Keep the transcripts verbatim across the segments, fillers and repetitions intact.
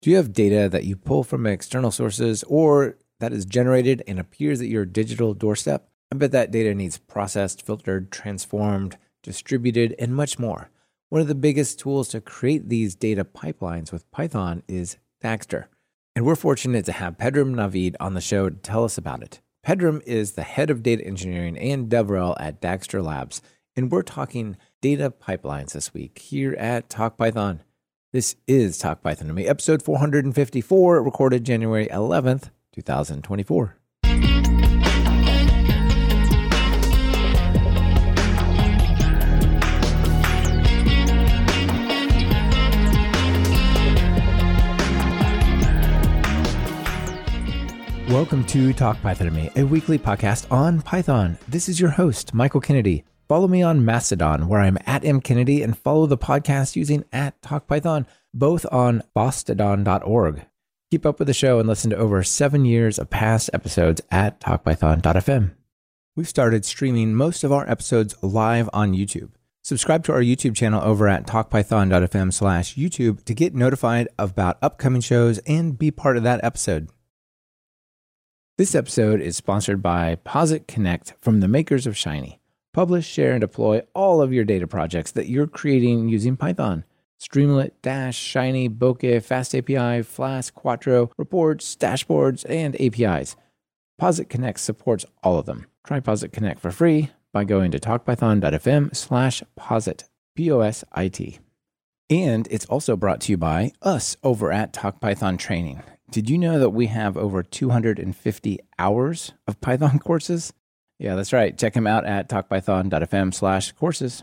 Do you have data that you pull from external sources or that is generated and appears at your digital doorstep? I bet that data needs processed, filtered, transformed, distributed, and much more. One of the biggest tools to create these data pipelines with Python is Dagster. And we're fortunate to have Pedram Navid on the show to tell us about it. Pedram is the head of data engineering and DevRel at Dagster Labs, and we're talking data pipelines this week here at Talk Python. This is Talk Python to Me, episode four hundred fifty-four, recorded January eleventh, twenty twenty-four. Welcome to Talk Python to Me, a weekly podcast on Python. This is your host, Michael Kennedy. Follow me on Mastodon, where I'm at mkennedy, and follow the podcast using at TalkPython, both on bostodon dot org. Keep up with the show and listen to over seven years of past episodes at talk python dot f m. We've started streaming most of our episodes live on YouTube. Subscribe to our YouTube channel over at talk python dot f m slash YouTube to get notified about upcoming shows and be part of that episode. This episode is sponsored by Posit Connect from the makers of Shiny. Publish, share, and deploy all of your data projects that you're creating using Python. Streamlit, Dash, Shiny, Bokeh, FastAPI, Flask, Quattro, reports, dashboards, and A P Is. Posit Connect supports all of them. Try Posit Connect for free by going to talk python dot f m slash posit, P O S I T. And it's also brought to you by us over at Talk Python Training. Did you know that we have over two hundred fifty hours of Python courses? Yeah, that's right. Check them out at talk python dot f m slash courses.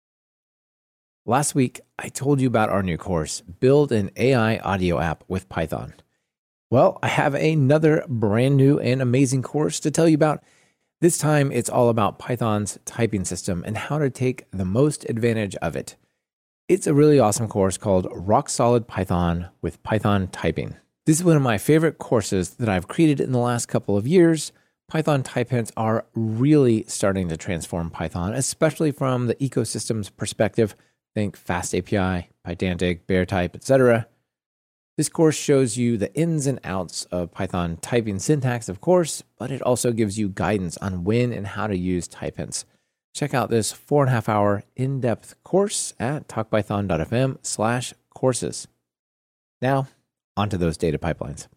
Last week, I told you about our new course, Build an A I Audio App with Python. Well, I have another brand new and amazing course to tell you about. This time, it's all about Python's typing system and how to take the most advantage of it. It's a really awesome course called Rock Solid Python with Python Typing. This is one of my favorite courses that I've created in the last couple of years. Python type hints are really starting to transform Python, especially from the ecosystem's perspective. Think FastAPI, Pydantic, Beartype, et cetera. This course shows you the ins and outs of Python typing syntax, of course, but it also gives you guidance on when and how to use type hints. Check out this four and a half hour in-depth course at talk python dot f m slash courses. Now, onto those data pipelines.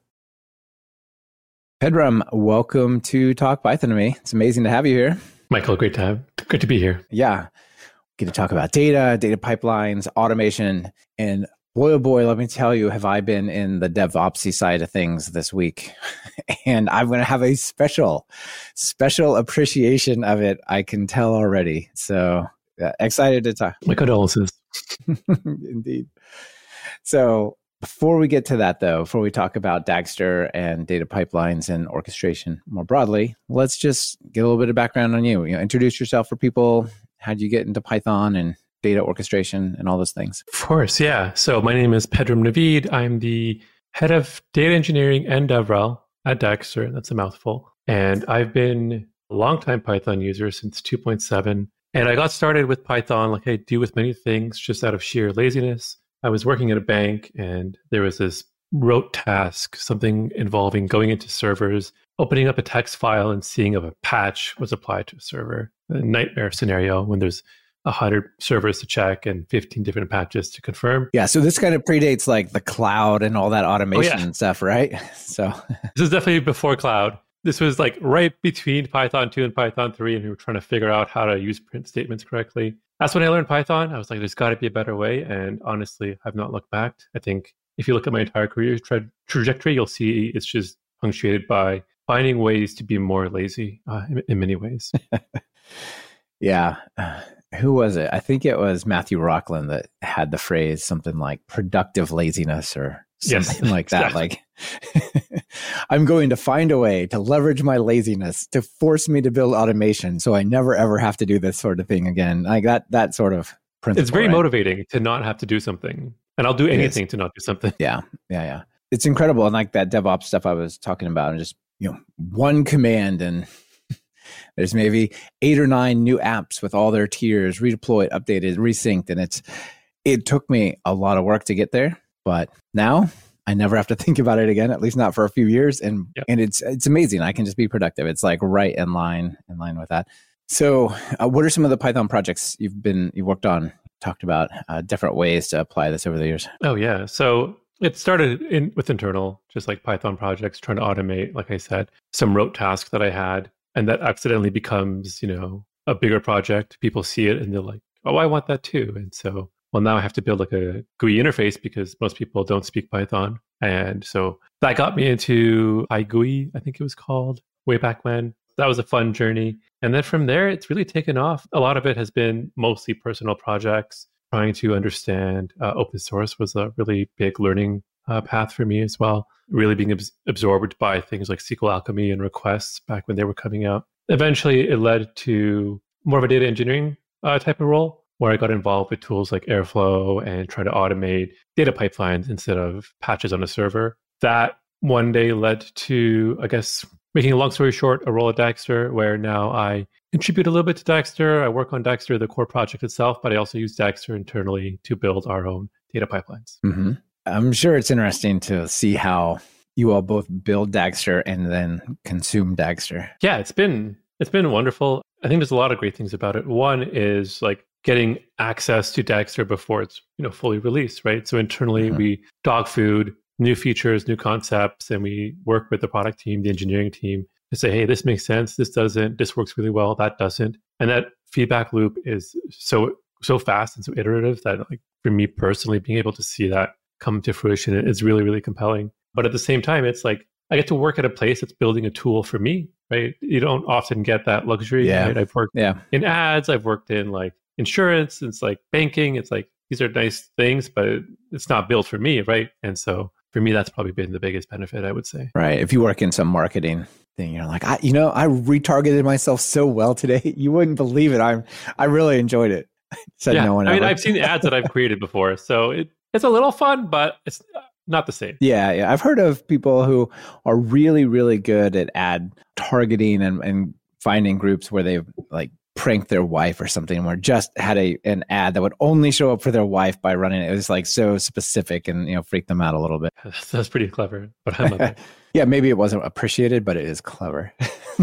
Pedram, welcome to Talk Python to Me. It's amazing to have you here. Michael, great to have. Great to be here. Yeah. Get to talk about data, data pipelines, automation, and boy, oh boy, let me tell you, have I been in the DevOpsy side of things this week. And I'm going to have a special, special appreciation of it. I can tell already. So uh, excited to talk. My condolences. Indeed. So before we get to that, though, before we talk about Dagster and data pipelines and orchestration more broadly, let's just get a little bit of background on you. You know, introduce yourself for people. How did you get into Python and data orchestration and all those things? Of course, yeah. So my name is Pedram Navid. I'm the head of data engineering and DevRel at Dagster. That's a mouthful. And I've been a longtime Python user since two point seven. And I got started with Python like I do with many things, just out of sheer laziness. I was working at a bank and there was this rote task, something involving going into servers, opening up a text file and seeing if a patch was applied to a server. A nightmare scenario when there's one hundred servers to check and fifteen different patches to confirm. Yeah, so this kind of predates like the cloud and all that automation oh, yeah. and stuff, right? So this is definitely before cloud. This was like right between Python two and Python three, and we were trying to figure out how to use print statements correctly. That's when I learned Python. I was like, there's got to be a better way. And honestly, I've not looked back. I think if you look at my entire career tra- trajectory, you'll see it's just punctuated by finding ways to be more lazy uh, in, in many ways. Yeah. Uh, who was it? I think it was Matthew Rockland that had the phrase something like productive laziness or something yes, like that. Exactly. Like, I'm going to find a way to leverage my laziness to force me to build automation so I never, ever have to do this sort of thing again. Like that, that sort of principle. It's very right? motivating to not have to do something. And I'll do anything to not do something. Yeah, yeah, yeah. It's incredible. And like that DevOps stuff I was talking about, and just, you know, one command and there's maybe eight or nine new apps with all their tiers redeployed, updated, resynced. And it's, it took me a lot of work to get there. But now I never have to think about it again, at least not for a few years. And Yep. and it's it's amazing. I can just be productive. It's like right in line in line with that. So, uh, what are some of the Python projects you've been you worked on? Talked about uh, different ways to apply this over the years. Oh yeah. So it started in with internal, just like Python projects, trying to automate, like I said, some rote tasks that I had, and that accidentally becomes, you know, a bigger project. People see it and they're like, oh, I want that too. And so, well, now I have to build like a G U I interface because most people don't speak Python. And so that got me into PyGUI, I think it was called, way back when. That was a fun journey. And then from there, it's really taken off. A lot of it has been mostly personal projects. Trying to understand uh, open source was a really big learning uh, path for me as well. Really being abs- absorbed by things like S Q L Alchemy and requests back when they were coming out. Eventually, it led to more of a data engineering uh, type of role, where I got involved with tools like Airflow and try to automate data pipelines instead of patches on a server. That one day led to, I guess, making a long story short, a role at Dagster, where now I contribute a little bit to Dagster. I work on Dagster, the core project itself, but I also use Dagster internally to build our own data pipelines. Mm-hmm. I'm sure it's interesting to see how you all both build Dagster and then consume Dagster. Yeah, it's been it's been wonderful. I think there's a lot of great things about it. One is like getting access to Dagster before it's, you know, fully released, right? So internally, mm-hmm. we dog food new features, new concepts, and we work with the product team, the engineering team to say, hey, this makes sense, this doesn't, this works really well, that doesn't. And that feedback loop is so so fast and so iterative that, like, for me personally, being able to see that come to fruition is really, really compelling. But at the same time, it's like I get to work at a place that's building a tool for me, right? You don't often get that luxury. Yeah. Right? I've worked yeah. in ads, I've worked in like insurance, it's like banking, it's like these are nice things, but it's not built for me, right? And so for me, that's probably been the biggest benefit, I would say. Right. If you work in some marketing thing, you're like, I, you know, I retargeted myself so well today. You wouldn't believe it. I'm, I really enjoyed it. Said yeah. no one I mean, ever. I've seen ads that I've created before, so it, it's a little fun, but it's not the same. Yeah, yeah. I've heard of people who are really, really good at ad targeting and, and finding groups where they've like pranked their wife or something, where just had a an ad that would only show up for their wife by running it. It was like so specific and, you know, freaked them out a little bit. That's, that's pretty clever, but I'm not. Yeah, maybe it wasn't appreciated, but it is clever.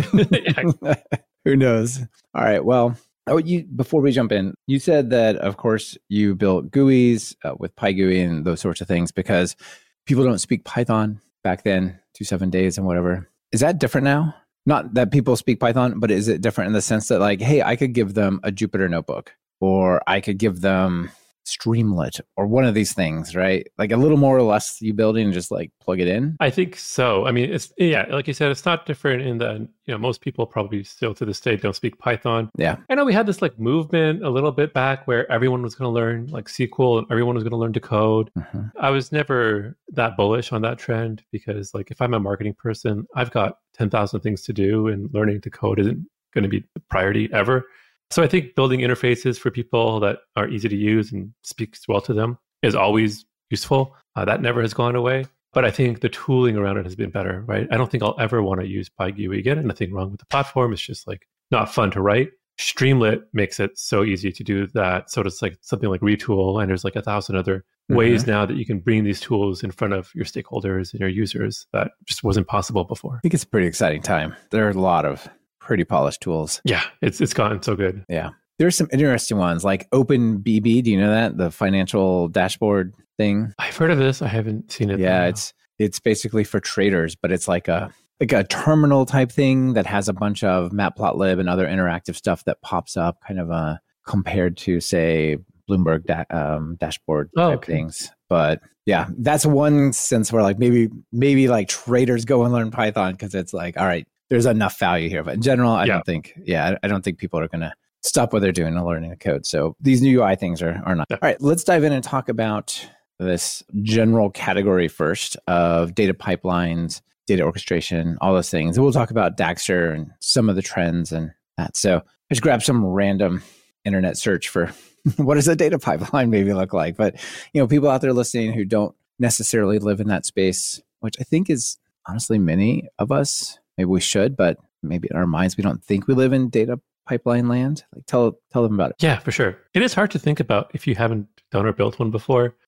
Who knows? All right. Well, oh, you before we jump in, you said that, of course, you built G U Is uh, with PyGUI and those sorts of things because people don't speak Python back then, two seven days and whatever. Is that different now? Not that people speak Python, but is it different in the sense that, like, hey, I could give them a Jupyter notebook, or I could give them Streamlit, or one of these things, right? Like a little more or less you building and just like plug it in? I think so. I mean, it's, yeah, like you said, it's not different in that, you know, most people probably still to this day don't speak Python. Yeah. I know we had this like movement a little bit back where everyone was going to learn like S Q L and everyone was going to learn to code. Mm-hmm. I was never that bullish on that trend because, like, if I'm a marketing person, I've got ten thousand things to do and learning to code isn't going to be the priority ever. So I think building interfaces for people that are easy to use and speaks well to them is always useful. Uh, that never has gone away. But I think the tooling around it has been better, right? I don't think I'll ever want to use PyGUI again. And nothing wrong with the platform. It's just like not fun to write. Streamlit makes it so easy to do that. So it's like something like Retool. And there's like a thousand other mm-hmm. ways now that you can bring these tools in front of your stakeholders and your users that just wasn't possible before. I think it's a pretty exciting time. There are a lot of pretty polished tools. Yeah, it's it's gotten so good. Yeah. There's some interesting ones like OpenBB. Do you know that? The financial dashboard thing? I've heard of this. I haven't seen it. Yeah, it's it's basically for traders, but it's like a like a terminal type thing that has a bunch of Matplotlib and other interactive stuff that pops up, kind of uh, compared to, say, Bloomberg da- um, dashboard oh, type okay. things. But yeah, that's one sense where like maybe maybe like traders go and learn Python because it's like, all right, there's enough value here. But in general, I yeah. don't think, yeah, I don't think people are going to stop what they're doing and learning the code. So these new U I things are, are not. Yeah. All right, let's dive in and talk about this general category first of data pipelines, data orchestration, all those things. And we'll talk about Dagster and some of the trends and that. So I just grab some random internet search for what does a data pipeline maybe look like? But, you know, people out there listening who don't necessarily live in that space, which I think is honestly many of us. Maybe we should, but maybe in our minds, we don't think we live in data pipeline land. Like tell tell them about it. Yeah, for sure. It is hard to think about if you haven't done or built one before.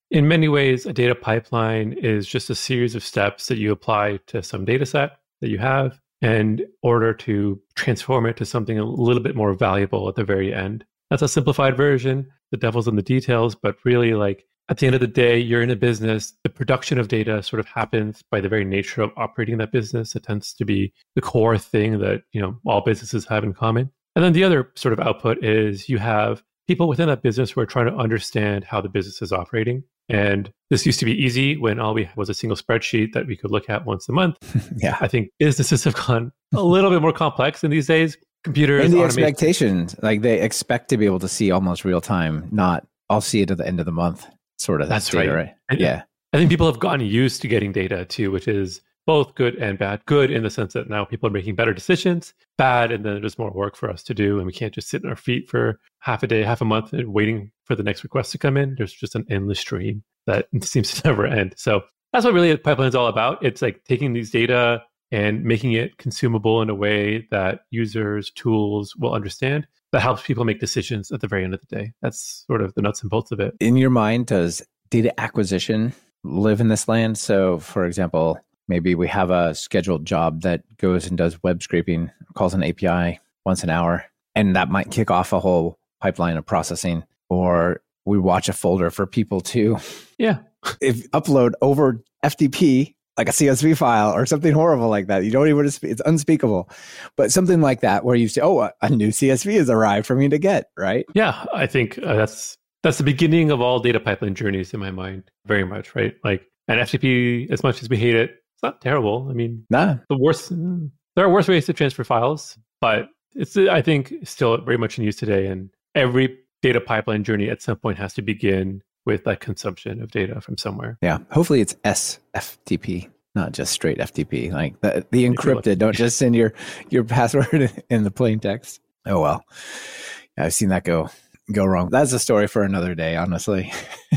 In many ways, a data pipeline is just a series of steps that you apply to some data set that you have in order to transform it to something a little bit more valuable at the very end. That's a simplified version. The devil's in the details, but really, like, at the end of the day, you're in a business. The production of data sort of happens by the very nature of operating that business. It tends to be the core thing that, you know, all businesses have in common. And then the other sort of output is you have people within that business who are trying to understand how the business is operating. And this used to be easy when all we had was a single spreadsheet that we could look at once a month. Yeah. I think businesses have gone a little bit more complex in these days. Computers, and the automation. expectations, like they expect to be able to see almost real time, not I'll see it at the end of the month sort of. That's data, right. right? And yeah. I think people have gotten used to getting data too, which is both good and bad. Good in the sense that now people are making better decisions. Bad, and then there's more work for us to do, and we can't just sit on our feet for half a day, half a month, waiting for the next request to come in. There's just an endless stream that seems to never end. So that's what really the pipeline is all about. It's like taking these data and making it consumable in a way that users, tools will understand, that helps people make decisions at the very end of the day. That's sort of the nuts and bolts of it. In your mind, does data acquisition live in this land? So, for example, maybe we have a scheduled job that goes and does web scraping, calls an A P I once an hour, and that might kick off a whole pipeline of processing. Or we watch a folder for people to yeah. if upload over F T P, like a C S V file or something horrible like that. You don't even, it's unspeakable. But something like that where you say, oh, a new C S V has arrived for me to get, right? Yeah, I think uh, that's that's the beginning of all data pipeline journeys in my mind, very much, right? Like, and F T P, as much as we hate it, it's not terrible. I mean, nah. the worst, there are worse ways to transfer files, but it's, I think, still very much in use today. And every data pipeline journey at some point has to begin with that consumption of data from somewhere. Yeah. Hopefully it's S F T P, not just straight F T P. Like the, the encrypted, don't just send your, your password in the plain text. Oh, well, I've seen that go, go wrong. That's a story for another day, honestly.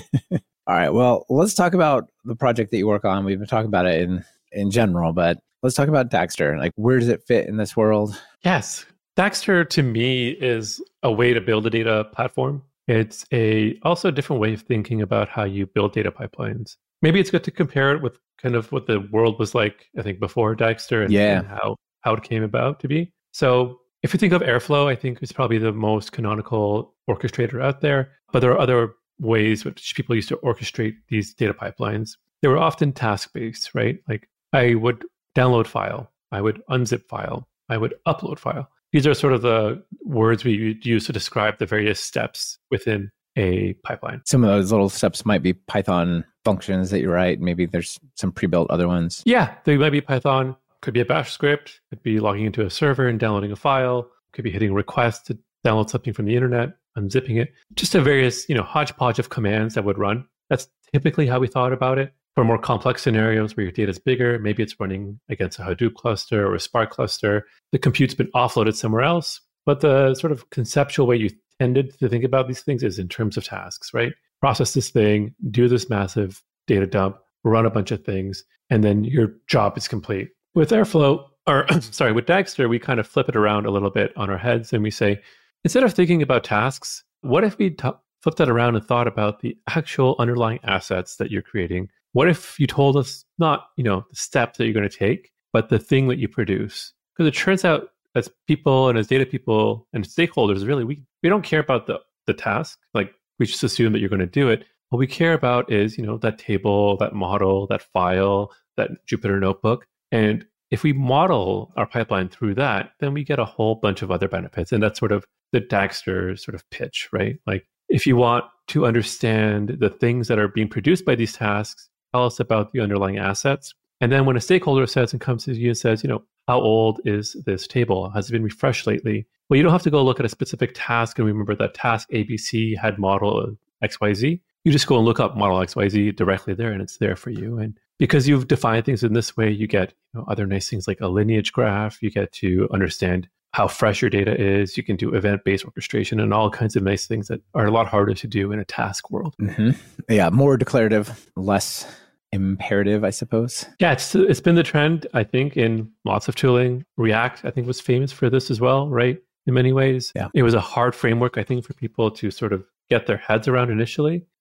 All right. Well, let's talk about the project that you work on. We've been talking about it in, in general, but let's talk about Dagster. Like, where does it fit in this world? Yes. Dagster to me is a way to build a data platform. It's a also a different way of thinking about how you build data pipelines. Maybe it's good to compare it with kind of what the world was like, I think, before Dagster and, yeah. and how, how it came about to be. So if you think of Airflow, I think it's probably the most canonical orchestrator out there. But there are other ways which people used to orchestrate these data pipelines. They were often task-based, right? Like I would download file, I would unzip file, I would upload file. These are sort of the words we use to describe the various steps within a pipeline. Some of those little steps might be Python functions that you write. Maybe there's some pre-built other ones. Yeah, they might be Python, could be a bash script, could be logging into a server and downloading a file, could be hitting request to download something from the internet, unzipping it. Just a various, you know, hodgepodge of commands that would run. That's typically how we thought about it. For more complex scenarios where your data is bigger, maybe it's running against a Hadoop cluster or a Spark cluster. The compute's been offloaded somewhere else. But the sort of conceptual way you tended to think about these things is in terms of tasks, right? Process this thing, do this massive data dump, run a bunch of things, and then your job is complete. With Airflow, or sorry, with Dagster, we kind of flip it around a little bit on our heads and we say, instead of thinking about tasks, what if we t- flipped that around and thought about the actual underlying assets that you're creating? What if you told us not, you know, the step that you're going to take, but the thing that you produce? Because it turns out as people and as data people and stakeholders, really, we, we don't care about the, the task. Like we just assume that you're going to do it. What we care about is, you know, that table, that model, that file, that Jupyter notebook. And if we model our pipeline through that, then we get a whole bunch of other benefits. And that's sort of the Dagster sort of pitch, right? Like if you want to understand the things that are being produced by these tasks, tell us about the underlying assets. And then when a stakeholder says and comes to you and says, you know, how old is this table? Has it been refreshed lately? Well, you don't have to go look at a specific task and remember that task A B C had model X Y Z. You just go and look up model X Y Z directly there and it's there for you. And because you've defined things in this way, you get, you know, other nice things like a lineage graph. You get to understand how fresh your data is. You can do event-based orchestration and all kinds of nice things that are a lot harder to do in a task world. Mm-hmm. Yeah, more declarative, less imperative, I suppose. Yeah, it's it's been the trend, I think, in lots of tooling. React, I think, was famous for this as well, right? In many ways. Yeah. It was a hard framework, I think, for people to sort of get their heads around initially.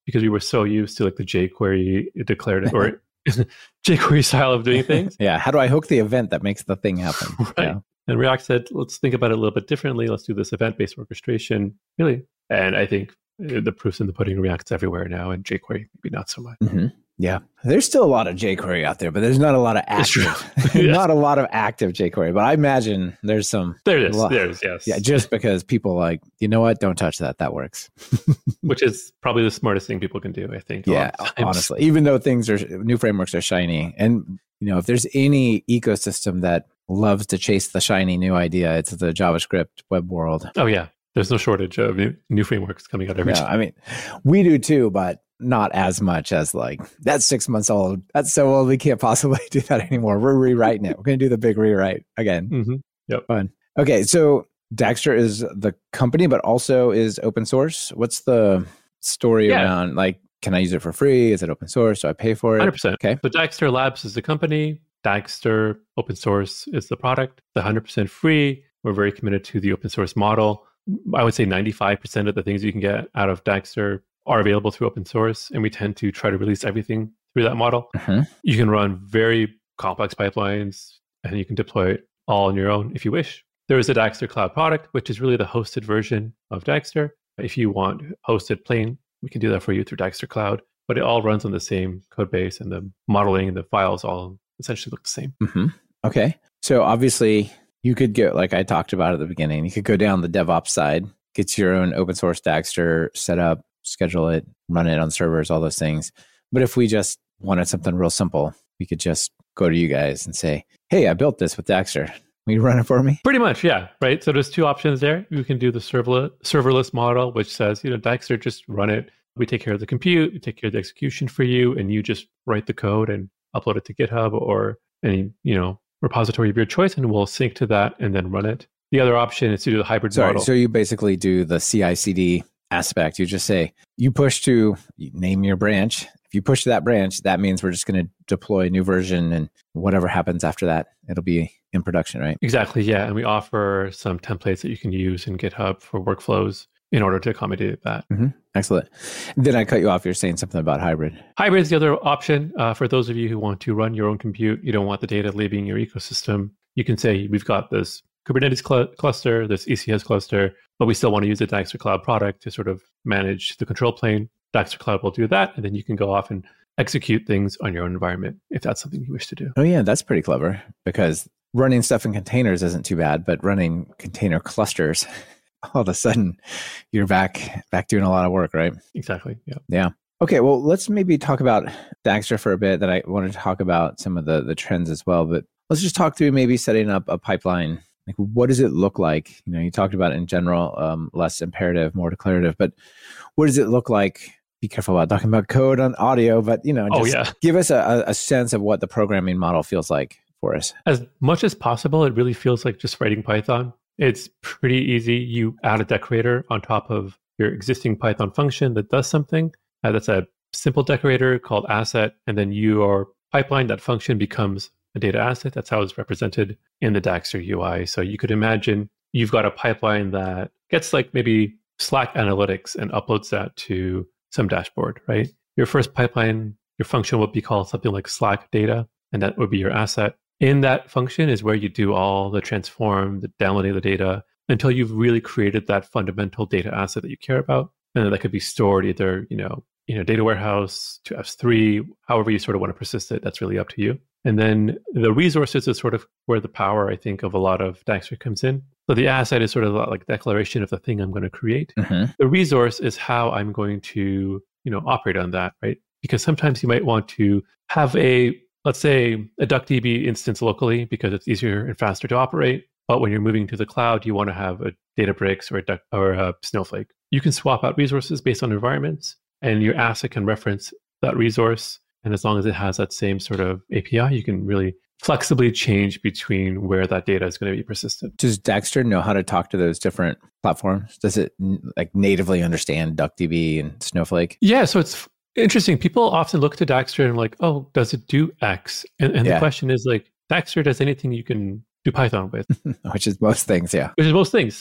because we were so used to like the jQuery declarative or jQuery style of doing things. Yeah. How do I hook the event that makes the thing happen? Right. Yeah. And React said, let's think about it a little bit differently. Let's do this event-based orchestration. Really. And I think the proof's in the pudding. React's everywhere now, and jQuery maybe not so much. Mm-hmm. Yeah. There's still a lot of jQuery out there, but there's not a lot of active, yes. not a lot of active jQuery. But I imagine there's some. There it is. There it is, yes. Yeah, just because people like, you know what? Don't touch that. That works. Which is probably the smartest thing people can do, I think. Yeah, honestly. Even though things are, new frameworks are shiny. And, you know, if there's any ecosystem that loves to chase the shiny new idea, it's the JavaScript web world. Oh, yeah. There's no shortage of new, new frameworks coming out every no, time. I mean, we do too, but not as much as like, that's six months old. That's so old. We can't possibly do that anymore. We're rewriting it. We're going to do the big rewrite again. Mm-hmm. Yep. Fun. Okay. So Dagster is the company, but also is open source. What's the story yeah. around like, can I use it for free? Is it open source? Do I pay for it? one hundred percent. Okay. So Dagster Labs is the company. Dagster open source is the product. It's one hundred percent free. We're very committed to the open source model. I would say ninety-five percent of the things you can get out of Dagster are available through open source, and we tend to try to release everything through that model. Mm-hmm. You can run very complex pipelines, and you can deploy it all on your own if you wish. There is a Dagster Cloud product, which is really the hosted version of Dagster. If you want hosted plain, we can do that for you through Dagster Cloud, but it all runs on the same code base, and the modeling and the files all essentially look the same. Mm-hmm. Okay. So obviously, you could go, like I talked about at the beginning, you could go down the DevOps side, get your own open source Dagster set up, schedule it, run it on servers, all those things. But if we just wanted something real simple, we could just go to you guys and say, hey, I built this with Dagster. Will you run it for me? Pretty much, yeah. Right. So there's two options there. You can do the serverless, serverless model, which says, you know, Dagster, just run it. We take care of the compute, we take care of the execution for you, and you just write the code and upload it to GitHub or any, you know, repository of your choice, and we'll sync to that and then run it. The other option is to do the hybrid Sorry, model. So you basically do the C I C D aspect. You just say, you push to you name your branch. If you push to that branch, that means we're just going to deploy a new version, and whatever happens after that, it'll be in production, right? Exactly, yeah. And we offer some templates that you can use in GitHub for workflows in order to accommodate that. Mm-hmm. Excellent. Then I cut you off. You're saying something about hybrid. Hybrid is the other option. Uh, for those of you who want to run your own compute, you don't want the data leaving your ecosystem. You can say, we've got this Kubernetes cl- cluster, this E C S cluster, but we still want to use the Dagster Cloud product to sort of manage the control plane. Dagster Cloud will do that, and then you can go off and execute things on your own environment if that's something you wish to do. Oh yeah, that's pretty clever, because running stuff in containers isn't too bad, but running container clusters, all of a sudden you're back back doing a lot of work, right? Exactly. Yeah. Yeah. Okay. Well, let's maybe talk about Dagster for a bit. Then I wanted to talk about some of the, the trends as well, but let's just talk through maybe setting up a pipeline. Like, what does it look like? You know, you talked about it in general, um, less imperative, more declarative, but what does it look like? Be careful about talking about code on audio, but, you know, just oh, yeah. give us a, a sense of what the programming model feels like for us. As much as possible, it really feels like just writing Python. It's pretty easy. You add a decorator on top of your existing Python function that does something. Uh, that's a simple decorator called asset. And then your pipeline, that function becomes a data asset. That's how it's represented in the Dagster U I. So you could imagine you've got a pipeline that gets like maybe Slack analytics and uploads that to some dashboard, right? Your first pipeline, your function would be called something like Slack data, and that would be your asset. In that function is where you do all the transform, the downloading of the data, until you've really created that fundamental data asset that you care about. And then that could be stored either, you know, in a data warehouse to S three, however you sort of want to persist it, that's really up to you. And then the resources is sort of where the power, I think, of a lot of Dagster comes in. So the asset is sort of like declaration of the thing I'm going to create. Mm-hmm. The resource is how I'm going to, you know, operate on that, right? Because sometimes you might want to have a, let's say, a DuckDB instance locally because it's easier and faster to operate. But when you're moving to the cloud, you want to have a Databricks or a, Duck, or a Snowflake. You can swap out resources based on environments, and your asset can reference that resource. And as long as it has that same sort of A P I, you can really flexibly change between where that data is going to be persisted. Does Dagster know how to talk to those different platforms? Does it like natively understand DuckDB and Snowflake? Yeah, so it's interesting. People often look to Dagster and like, oh, does it do X? And, and yeah. the question is like, Dagster does anything you can do Python with. Which is most things, yeah. Which is most things. So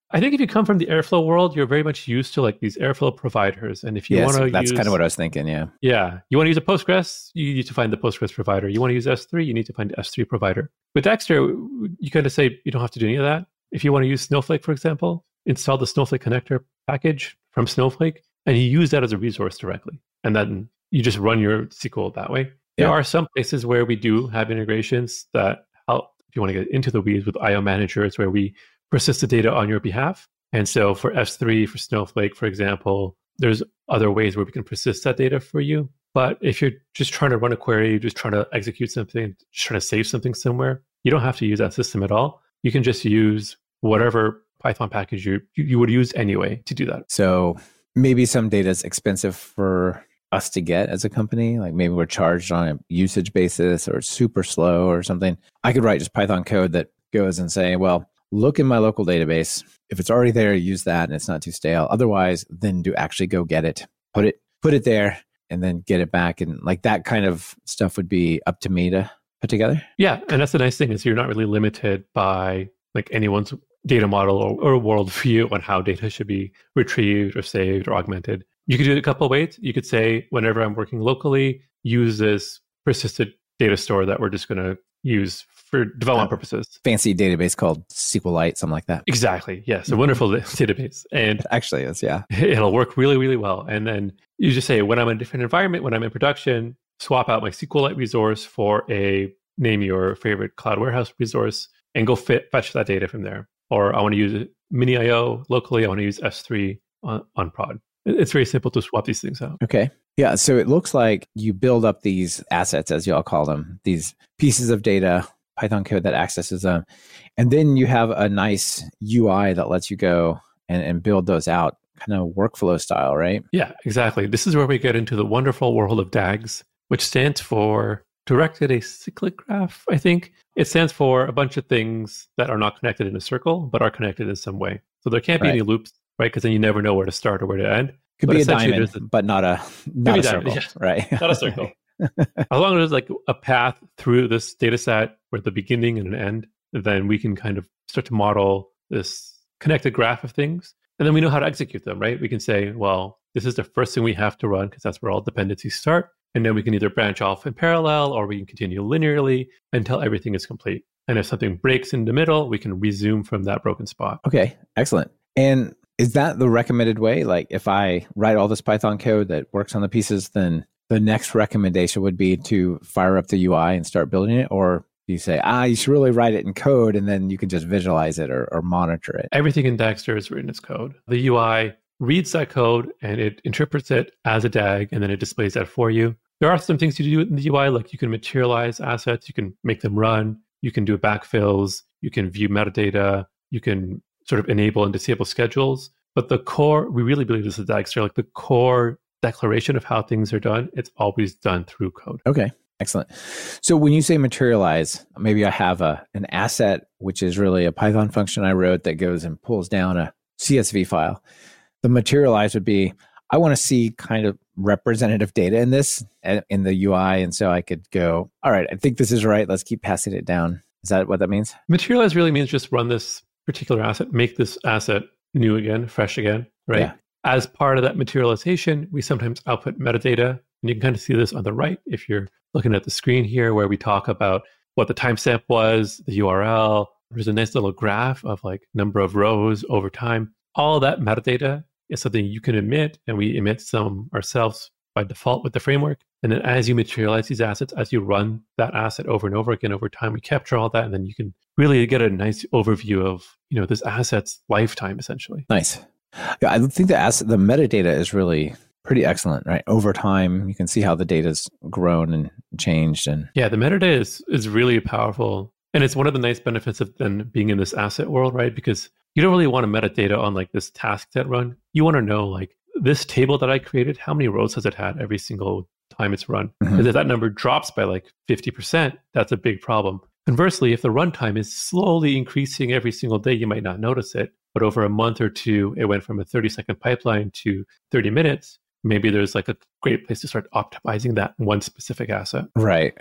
I think if you come from the Airflow world, you're very much used to like these Airflow providers. And if you Yes, want to that's use, kind of what I was thinking. Yeah. yeah, you want to use a Postgres, you need to find the Postgres provider. You want to use S three, you need to find the S three provider. With Dagster, you kind of say you don't have to do any of that. If you want to use Snowflake, for example, install the Snowflake connector package from Snowflake, and you use that as a resource directly. And then you just run your S Q L that way. There Yeah. are some places where we do have integrations that help if you want to get into the weeds with I O managers where we persist the data on your behalf. And so for S three, for Snowflake, for example, there's other ways where we can persist that data for you. But if you're just trying to run a query, just trying to execute something, just trying to save something somewhere, you don't have to use that system at all. You can just use whatever Python package you, you would use anyway to do that. So maybe some data is expensive for us to get as a company. Like maybe we're charged on a usage basis or it's super slow or something. I could write just Python code that goes and say, well, look in my local database. If it's already there, use that and it's not too stale. Otherwise, then do actually go get it, put it, put it there and then get it back. And like that kind of stuff would be up to me to put together. Yeah. And that's the nice thing is you're not really limited by like anyone's data model or, or worldview on how data should be retrieved or saved or augmented. You could do it a couple of ways. You could say, whenever I'm working locally, use this persistent data store that we're just going to use for development uh, purposes. Fancy database called SQLite, something like that. Exactly. Yes. A wonderful database. And it actually is, yeah. It'll work really, really well. And then you just say, when I'm in a different environment, when I'm in production, swap out my SQLite resource for a, name your favorite cloud warehouse resource and go fit, fetch that data from there. Or I want to use Mini I O locally. I want to use S three on, on prod. It's very simple to swap these things out. Okay. Yeah. So it looks like you build up these assets, as you all call them, these pieces of data, Python code that accesses them. And then you have a nice U I that lets you go and, and build those out kind of workflow style, right? Yeah, exactly. This is where we get into the wonderful world of DAGs, which stands for Directed Acyclic Graph, I think. It stands for a bunch of things that are not connected in a circle, but are connected in some way. So there can't be right. any loops, right? Because then you never know where to start or where to end. Could but be a diamond, a, but not a, not a circle, yeah. right? Not a circle. As long as there's like a path through this data set with the beginning and an end, then we can kind of start to model this connected graph of things. And then we know how to execute them, right? We can say, well, this is the first thing we have to run because that's where all dependencies start. And then we can either branch off in parallel or we can continue linearly until everything is complete. And if something breaks in the middle, we can resume from that broken spot. Okay, excellent. And is that the recommended way? Like if I write all this Python code that works on the pieces, then the next recommendation would be to fire up the U I and start building it? Or do you say, ah, you should really write it in code and then you can just visualize it or, or monitor it? Everything in Dagster is written as code. The U I reads that code and it interprets it as a D A G and then it displays that for you. There are some things you do in the U I, like you can materialize assets, you can make them run, you can do backfills, you can view metadata, you can sort of enable and disable schedules. But the core, we really believe this is Dagster, like the core declaration of how things are done, it's always done through code. Okay, excellent. So when you say materialize, maybe I have a an asset, which is really a Python function I wrote that goes and pulls down a C S V file. The materialize would be, I want to see kind of representative data in this, in the U I. And so I could go, all right, I think this is right. Let's keep passing it down. Is that what that means? Materialize really means just run this particular asset, make this asset new again, fresh again, right? Yeah. As part of that materialization, we sometimes output metadata. And you can kind of see this on the right if you're looking at the screen here where we talk about what the timestamp was, the U R L. There's a nice little graph of like number of rows over time. All that metadata is something you can emit, and we emit some ourselves by default with the framework. And then as you materialize these assets, as you run that asset over and over again over time, we capture all that, and then you can really get a nice overview of, you know, this asset's lifetime, essentially. Nice. Yeah, I think the asset, the metadata is really pretty excellent, right? Over time, you can see how the data's grown and changed. And yeah, the metadata is is really powerful. And it's one of the nice benefits of then being in this asset world, right? Because you don't really want a metadata on like this task that run. You want to know like this table that I created, how many rows has it had every single time it's run? Because mm-hmm. if that number drops by like fifty percent, that's a big problem. Conversely, if the runtime is slowly increasing every single day, you might not notice it. But over a month or two, it went from a thirty second pipeline to thirty minutes. Maybe there's like a great place to start optimizing that one specific asset. Right. And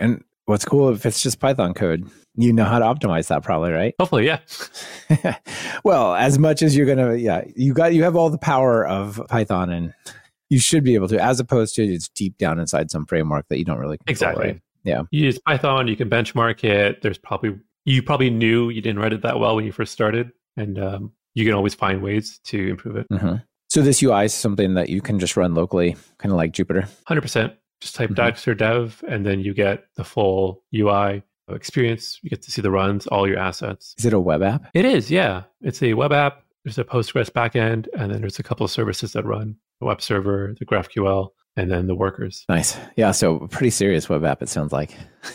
what's cool if it's just Python code, you know how to optimize that probably, right? Hopefully, yeah. Well, as much as you're going to, yeah, you got, you have all the power of Python and you should be able to, as opposed to it's deep down inside some framework that you don't really control, exactly. Right? Yeah. You use Python, you can benchmark it. There's probably, you probably knew you didn't write it that well when you first started. And um, you can always find ways to improve it. Mm-hmm. So this U I is something that you can just run locally, kind of like Jupyter? one hundred percent. Just type Mm-hmm. Dagster dev, and then you get the full U I experience. You get to see the runs, all your assets. Is it a web app? It is, yeah. It's a web app. There's a Postgres backend, and then there's a couple of services that run the web server, the GraphQL, and then the workers. Nice. Yeah, so a pretty serious web app, it sounds like.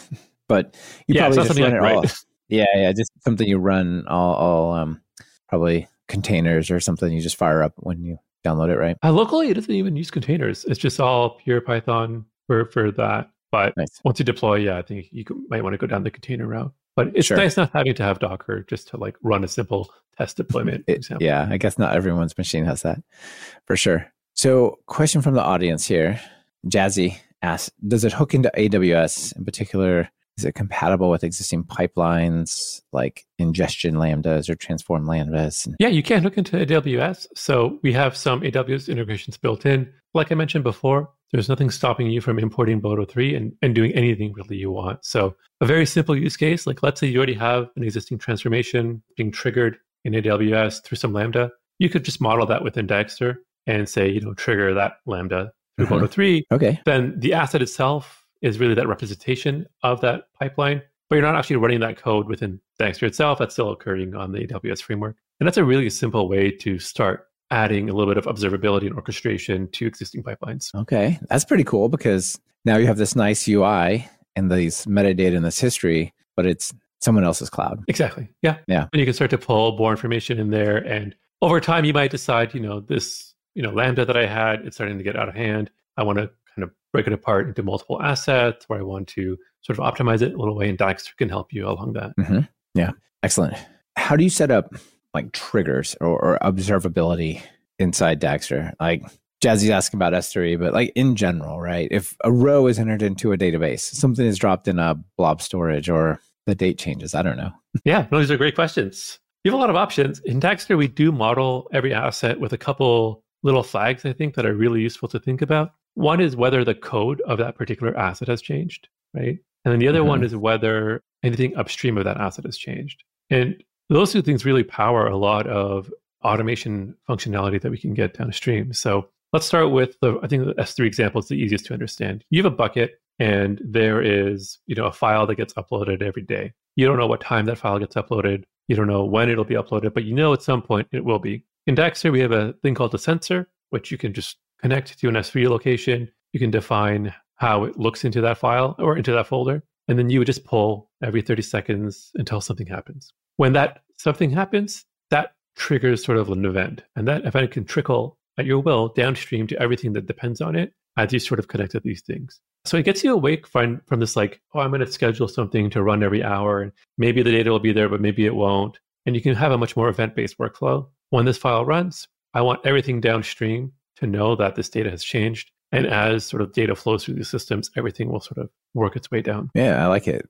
But you Yeah, it's probably not just something run like it all. right. Yeah, yeah, just something you run all, all um, probably containers or something you just fire up when you download it, right? Uh, locally, it doesn't even use containers. It's just all pure Python for, for that. But Nice. once you deploy, yeah, I think you could, might want to go down the container route. But it's Sure. nice not having to have Docker just to like run a simple test deployment, for It- example. yeah, I guess not everyone's machine has that, for sure. So question from the audience here. Jazzy asks, does it hook into A W S in particular? Is it compatible with existing pipelines like ingestion lambdas or transform lambdas? And Yeah, you can hook into A W S. So we have some A W S integrations built in. Like I mentioned before, there's nothing stopping you from importing Boto three and, and doing anything really you want. So a very simple use case, like let's say you already have an existing transformation being triggered in A W S through some Lambda. You could just model that within Dagster and say, you know, trigger that Lambda through Mhm. Boto three. Okay. Then the asset itself is really that representation of that pipeline, but you're not actually running that code within Dagster itself. That's still occurring on the A W S framework. And that's a really simple way to start adding a little bit of observability and orchestration to existing pipelines. Okay. That's pretty cool because now you have this nice U I and these metadata and this history, but it's someone else's cloud. Exactly. Yeah. Yeah. And you can start to pull more information in there. And over time, you might decide, you know, this, you know, Lambda that I had, it's starting to get out of hand. I want to kind of break it apart into multiple assets, or I want to sort of optimize it a little way, and Dagster can help you along that. Mm-hmm. Yeah. Excellent. How do you set up like triggers or, or observability inside Dagster? Like Jazzy's asking about S three, but like in general, right? If a row is entered into a database, something is dropped in a blob storage or the date changes, I don't know. Yeah, no, these are great questions. You have a lot of options. In Dagster, we do model every asset with a couple little flags, I think, that are really useful to think about. One is whether the code of that particular asset has changed, right? And then the other Mhm. one is whether anything upstream of that asset has changed. And those two things really power a lot of automation functionality that we can get downstream. So let's start with the, I think the S three example is the easiest to understand. You have a bucket and there is, you know, a file that gets uploaded every day. You don't know what time that file gets uploaded. You don't know when it'll be uploaded, but you know at some point it will be. In Dagster, we have a thing called a sensor, which you can just connect to an S three location. You can define how it looks into that file or into that folder. And then you would just pull every thirty seconds until something happens. When that something happens, that triggers sort of an event. And that event can trickle at your will downstream to everything that depends on it as you sort of connect to these things. So it gets you awake from, from this like, oh, I'm going to schedule something to run every hour. And maybe the data will be there, but maybe it won't. And you can have a much more event-based workflow. When this file runs, I want everything downstream to know that this data has changed. And as sort of data flows through these systems, everything will sort of work its way down. Yeah, I like it.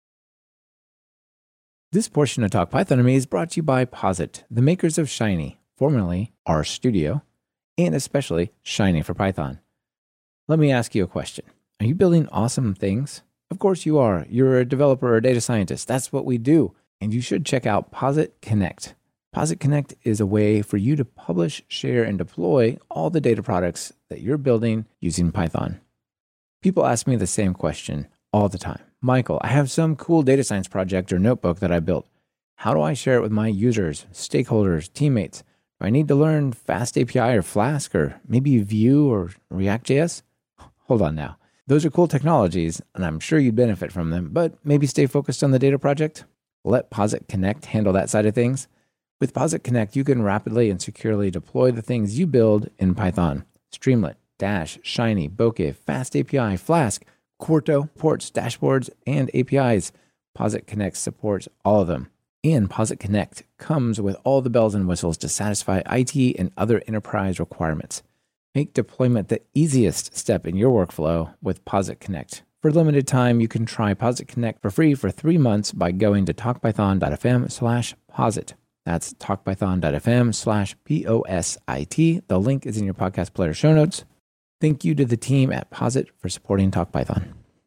This portion of Talk Python to Me is brought to you by Posit, the makers of Shiny, formerly RStudio, and especially Shiny for Python. Let me ask you a question. Are you building awesome things? Of course you are. You're a developer or a data scientist. That's what we do. And you should check out Posit Connect. Posit Connect is a way for you to publish, share, and deploy all the data products that you're building using Python. People ask me the same question all the time. Michael, I have some cool data science project or notebook that I built. How do I share it with my users, stakeholders, teammates? Do I need to learn Fast A P I or Flask or maybe Vue or React.js? Hold on now. Those are cool technologies, and I'm sure you'd benefit from them, but maybe stay focused on the data project. Let Posit Connect handle that side of things. With Posit Connect, you can rapidly and securely deploy the things you build in Python. Streamlit, Dash, Shiny, Bokeh, Fast A P I, Flask, Quarto, ports, dashboards, and A P Is. Posit Connect supports all of them. And Posit Connect comes with all the bells and whistles to satisfy I T and other enterprise requirements. Make deployment the easiest step in your workflow with Posit Connect. For a limited time, you can try Posit Connect for free for three months by going to talkpython.fm slash posit. That's talkpython.fm slash P O S I T. The link is in your podcast player show notes. Thank you to the team at Posit for supporting TalkPython.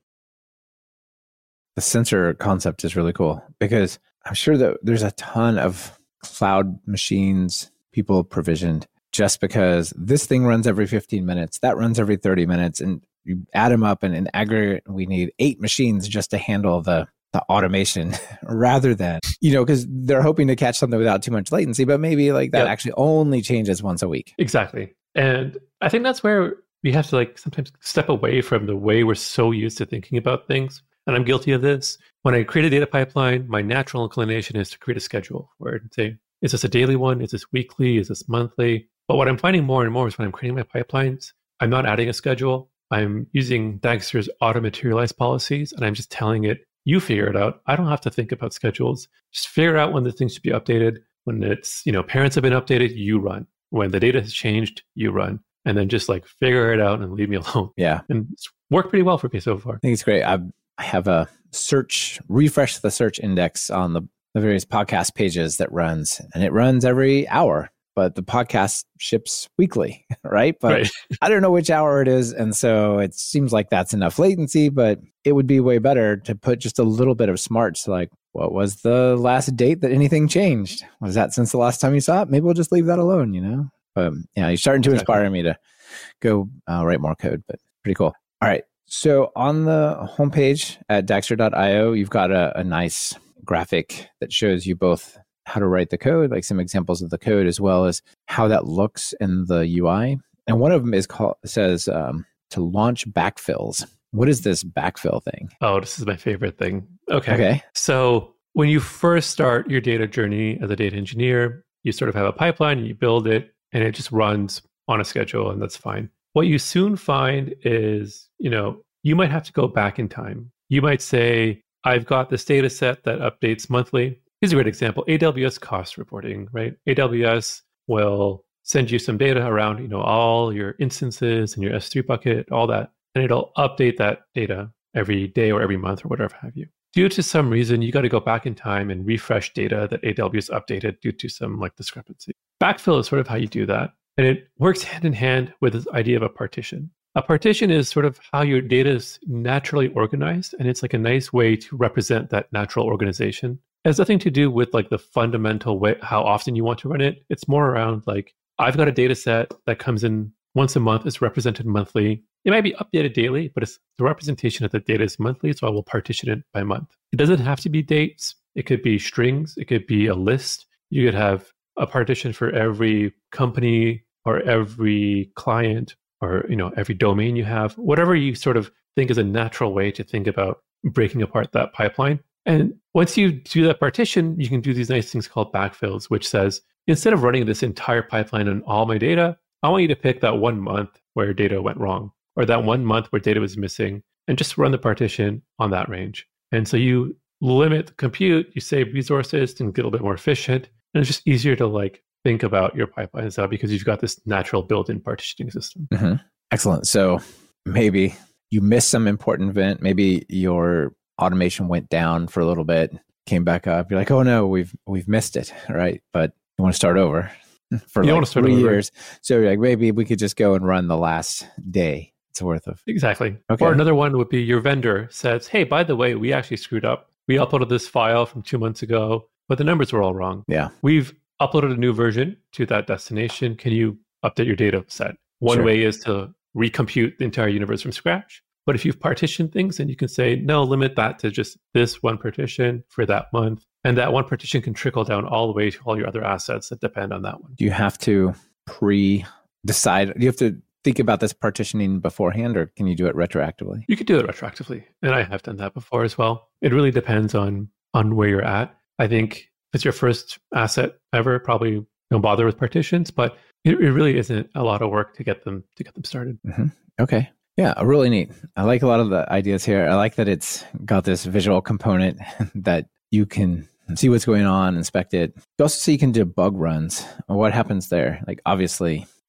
The sensor concept is really cool because I'm sure that there's a ton of cloud machines people provisioned just because this thing runs every fifteen minutes, that runs every thirty minutes, and you add them up, and in aggregate, we need eight machines just to handle the, the automation rather than, you know, because they're hoping to catch something without too much latency, but maybe like that yep. actually only changes once a week. Exactly. And I think that's where we have to like sometimes step away from the way we're so used to thinking about things. And I'm guilty of this. When I create a data pipeline, my natural inclination is to create a schedule where I'd say, is this a daily one? Is this weekly? Is this monthly? But what I'm finding more and more is when I'm creating my pipelines, I'm not adding a schedule. I'm using Dagster's auto-materialize policies, and I'm just telling it, you figure it out. I don't have to think about schedules. Just figure out when the things should be updated. When it's, you know, parents have been updated, you run. When the data has changed, you run. And then just like figure it out and leave me alone. Yeah. And it's worked pretty well for me so far. I think it's great. I've, I have a search, refresh the search index on the, the various podcast pages that runs, and it runs every hour. But the podcast ships weekly, right? But right. I don't know which hour it is. And so it seems like that's enough latency, but it would be way better to put just a little bit of smarts like, what was the last date that anything changed? Was that since the last time you saw it? Maybe we'll just leave that alone, you know? But yeah, you're starting to exactly. inspire me to go uh, write more code, but pretty cool. All right. So on the homepage at dagster dot io, you've got a, a nice graphic that shows you both how to write the code, like some examples of the code, as well as how that looks in the U I. And one of them is called says um, to launch backfills. What is this backfill thing? Oh, this is my favorite thing. Okay. Okay. So when you first start your data journey as a data engineer, you sort of have a pipeline, you build it, and it just runs on a schedule, and that's fine. What you soon find is, you know, you might have to go back in time. You might say, I've got this data set that updates monthly. Here's a great example, A W S cost reporting, right? A W S will send you some data around, you know, all your instances and your S three bucket, all that, and it'll update that data every day or every month or whatever have you. Due to some reason, you got to go back in time and refresh data that A W S updated due to some like discrepancy. Backfill is sort of how you do that. And it works hand in hand with this idea of a partition. A partition is sort of how your data is naturally organized, and it's like a nice way to represent that natural organization. It has nothing to do with like the fundamental way, how often you want to run it. It's more around like, I've got a data set that comes in once a month, is represented monthly. It might be updated daily, but it's the representation of the data is monthly, so I will partition it by month. It doesn't have to be dates. It could be strings. It could be a list. You could have a partition for every company or every client or, you know, every domain you have, whatever you sort of think is a natural way to think about breaking apart that pipeline. And once you do that partition, you can do these nice things called backfills, which says, instead of running this entire pipeline on all my data, I want you to pick that one month where data went wrong, or that one month where data was missing, and just run the partition on that range. And so you limit the compute, you save resources and get a little bit more efficient. And it's just easier to like think about your pipelines now because you've got this natural built-in partitioning system. Mm-hmm. Excellent. So maybe you missed some important event. Maybe your automation went down for a little bit, came back up. You're like, oh no, we've we've missed it, right? But you want to start over for you like want to start three over. years. So you're like, maybe we could just go and run the last day. It's worth of. Exactly. Okay. Or another one would be your vendor says, hey, by the way, we actually screwed up. We uploaded this file from two months ago, but the numbers were all wrong. Yeah. We've uploaded a new version to that destination. Can you update your data set? One Sure. way is to recompute the entire universe from scratch. But if you've partitioned things, then you can say, no, limit that to just this one partition for that month. And that one partition can trickle down all the way to all your other assets that depend on that one. Do you have to pre-decide? Do you have to think about this partitioning beforehand, or can you do it retroactively? You could do it retroactively. And I have done that before as well. It really depends on, on where you're at. I think if it's your first asset ever, probably don't bother with partitions, but it, it really isn't a lot of work to get them to get them started. Mm-hmm. Okay. Yeah, really neat. I like a lot of the ideas here. I like that it's got this visual component that you can see what's going on, inspect it. You also see you can do bug runs. What happens there? Like obviously,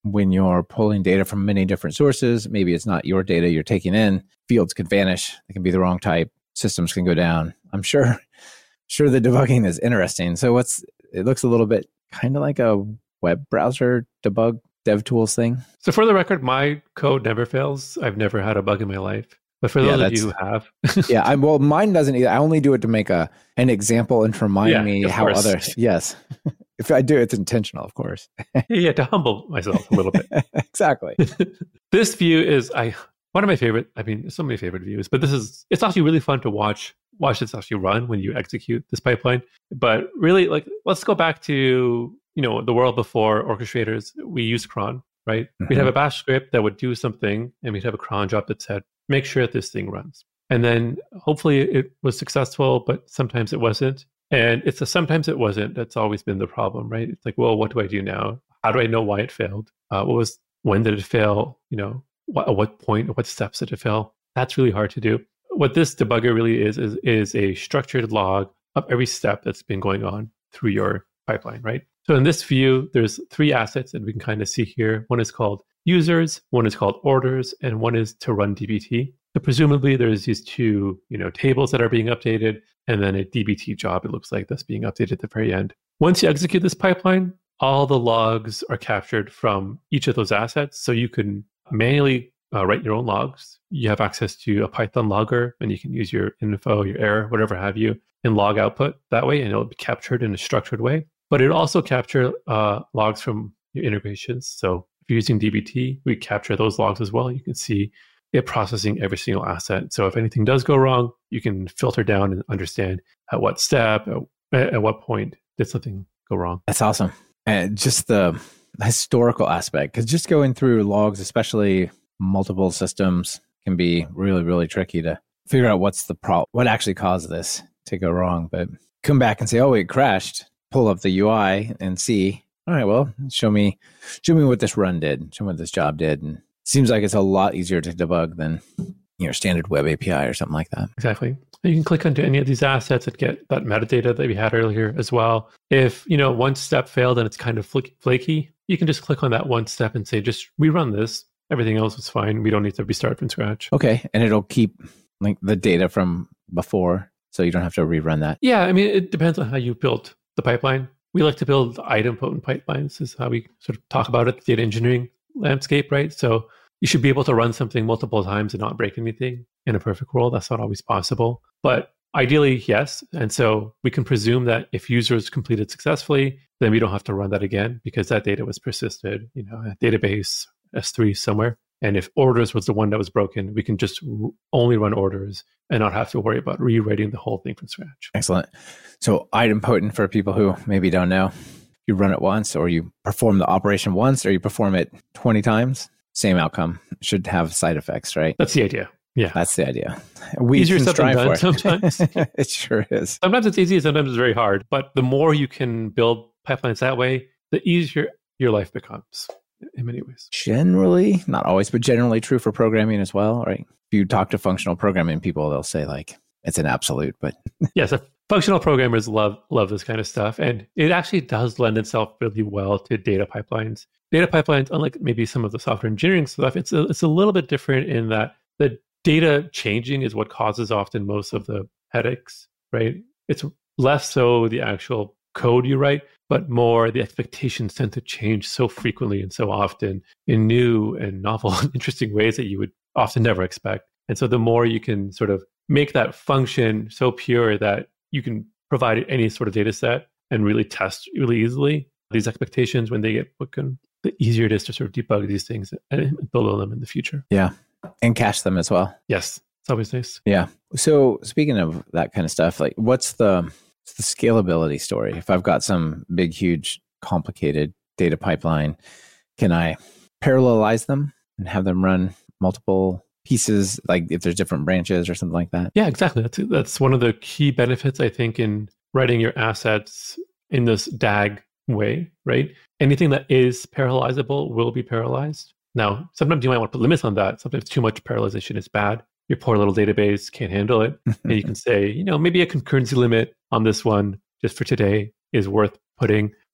when you're pulling data from many different sources. Maybe it's not your data you're taking in. Fields could vanish. They can be the wrong type. Systems can go down. I'm sure, sure the debugging is interesting. So what's, it looks a little bit kind of like a web browser debug DevTools thing. So for the record, my code never fails. I've never had a bug in my life. But for those yeah, of you who have. yeah, I, well, mine doesn't either. I only do it to make a an example and to remind yeah, me how course. others. Yes. If I do, it's intentional, of course. yeah, to humble myself a little bit. Exactly. This view is I one of my favorite. I mean, so many favorite views, but this is it's actually really fun to watch. Watch this actually run when you execute this pipeline. But really, like, let's go back to you know the world before orchestrators. We used cron, right? Mm-hmm. We'd have a bash script that would do something, and we'd have a cron job that said, make sure that this thing runs. And then hopefully it was successful, but sometimes it wasn't. And it's a sometimes it wasn't. That's always been the problem, right? It's like, well, what do I do now? How do I know why it failed? Uh, what was, when did it fail? You know, what, at what point, what steps did it fail? That's really hard to do. What this debugger really is, is, is a structured log of every step that's been going on through your pipeline, right? So in this view, there's three assets that we can kind of see here. One is called users, one is called orders, and one is to run D B T. So presumably there's these two, you know, tables that are being updated, and then a D B T job, it looks like, that's being updated at the very end. Once you execute this pipeline, all the logs are captured from each of those assets. So you can manually uh, write your own logs. You have access to a Python logger, and you can use your info, your error, whatever have you, in log output that way, and it'll be captured in a structured way. But it'll also capture uh, logs from your integrations. So if you're using D B T, we capture those logs as well. You can see it processing every single asset. So if anything does go wrong, you can filter down and understand at what step, at, at what point did something go wrong. That's awesome. And just the historical aspect, because just going through logs, especially multiple systems, can be really, really tricky to figure out what's the problem, what actually caused this to go wrong. But come back and say, oh, it crashed. Pull up the U I and see, all right, well, show me show me what this run did, show me what this job did. And it seems like it's a lot easier to debug than your standard web A P I or something like that. Exactly. You can click onto any of these assets and get that metadata that we had earlier as well. If, you know, one step failed and it's kind of flaky, you can just click on that one step and say, just rerun this. Everything else is fine. We don't need to restart from scratch. Okay. And it'll keep like the data from before, so you don't have to rerun that. Yeah. I mean, it depends on how you built the pipeline. We like to build item-potent pipelines, is how we sort of talk about it, the data engineering landscape, right? So you should be able to run something multiple times and not break anything. In a perfect world, that's not always possible. But ideally, yes. And so we can presume that if users completed successfully, then we don't have to run that again because that data was persisted, you know, a database S three somewhere. And if orders was the one that was broken, we can just r- only run orders and not have to worry about rewriting the whole thing from scratch. Excellent. So idempotent, for people who maybe don't know, you run it once, or you perform the operation once, or you perform it twenty times, same outcome. Should have side effects, right? That's the idea. Yeah. That's the idea. We Easier can said than strive done for it. sometimes. It sure is. Sometimes it's easy, sometimes it's very hard. But the more you can build pipelines that way, the easier your life becomes in many ways. Generally, not always, but generally true for programming as well, right? If you talk to functional programming people, they'll say like, it's an absolute, but... Yes, functional programmers love love this kind of stuff. And it actually does lend itself really well to data pipelines. Data pipelines, unlike maybe some of the software engineering stuff, it's a, it's a little bit different in that the data changing is what causes often most of the headaches, right? It's less so the actual code you write, but more the expectations tend to change so frequently and so often in new and novel and interesting ways that you would often never expect. And so the more you can sort of make that function so pure that you can provide any sort of data set and really test really easily these expectations when they get broken, the easier it is to sort of debug these things and build on them in the future. Yeah. And cache them as well. Yes. It's always nice. Yeah. So speaking of that kind of stuff, like what's the, what's the scalability story? If I've got some big, huge, complicated data pipeline, can I parallelize them and have them run multiple pieces, like if there's different branches or something like that? Yeah, exactly. That's that's one of the key benefits, I think, in writing your assets in this D A G way, right? Anything that is parallelizable will be parallelized. Now, sometimes you might want to put limits on that. Sometimes too much parallelization is bad. Your poor little database can't handle it. And you can say, you know, maybe a concurrency limit on this one just for today is worth putting.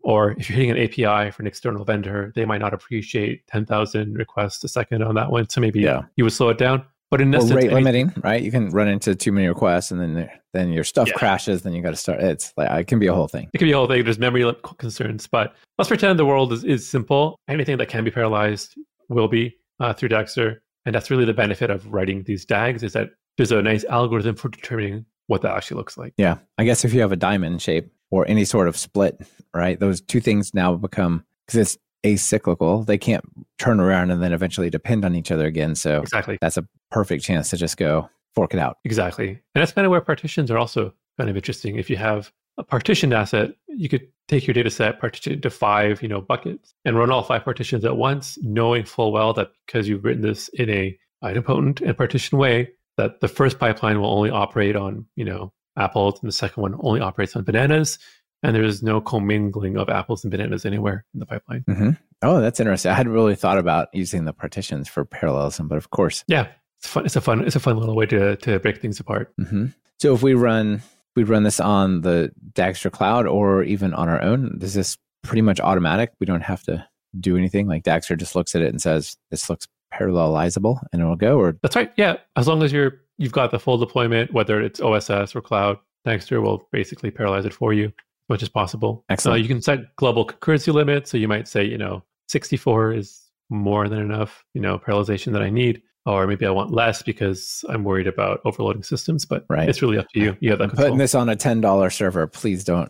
Or if you're hitting an A P I for an external vendor, they might not appreciate ten thousand requests a second on that one. So maybe yeah. you would slow it down. But in this well, rate limiting, right? You can run into too many requests, and then then your stuff yeah. crashes. Then you got to start. It's like it can be a whole thing. It can be a whole thing. There's memory concerns, but let's pretend the world is, is simple. Anything that can be parallelized will be uh, through Dagster, and that's really the benefit of writing these D A Gs. Is that there's a nice algorithm for determining what that actually looks like. Yeah, I guess if you have a diamond shape or any sort of split, right? Those two things now become because it's acyclical. They can't turn around and then eventually depend on each other again. So exactly. that's a perfect chance to just go fork it out. Exactly. And that's kind of where partitions are also kind of interesting. If you have a partitioned asset, you could take your data set, partition it into five, you know, buckets and run all five partitions at once, knowing full well that because you've written this in a idempotent and partitioned way, that the first pipeline will only operate on, you know, apples and the second one only operates on bananas. And there is no commingling of apples and bananas anywhere in the pipeline. Mm-hmm. Oh, that's interesting. I hadn't really thought about using the partitions for parallelism, but of course. Yeah, it's fun. It's a fun, it's a fun little way to, to break things apart. Mm-hmm. So if we run, we run this on the Dagster cloud or even on our own, is this pretty much automatic? We don't have to do anything. Like Dagster just looks at it and says, this looks parallelizable and it'll go, or? That's right. Yeah. As long as you're, you've got the full deployment, whether it's O S S or cloud, Dagster will basically parallelize it for you as much as possible. Excellent. Uh, you can set global concurrency limits. So you might say, you know, sixty-four is more than enough, you know, parallelization that I need. Or maybe I want less because I'm worried about overloading systems, but right. it's really up to you. You have that control. Putting this on a ten dollars server, please don't,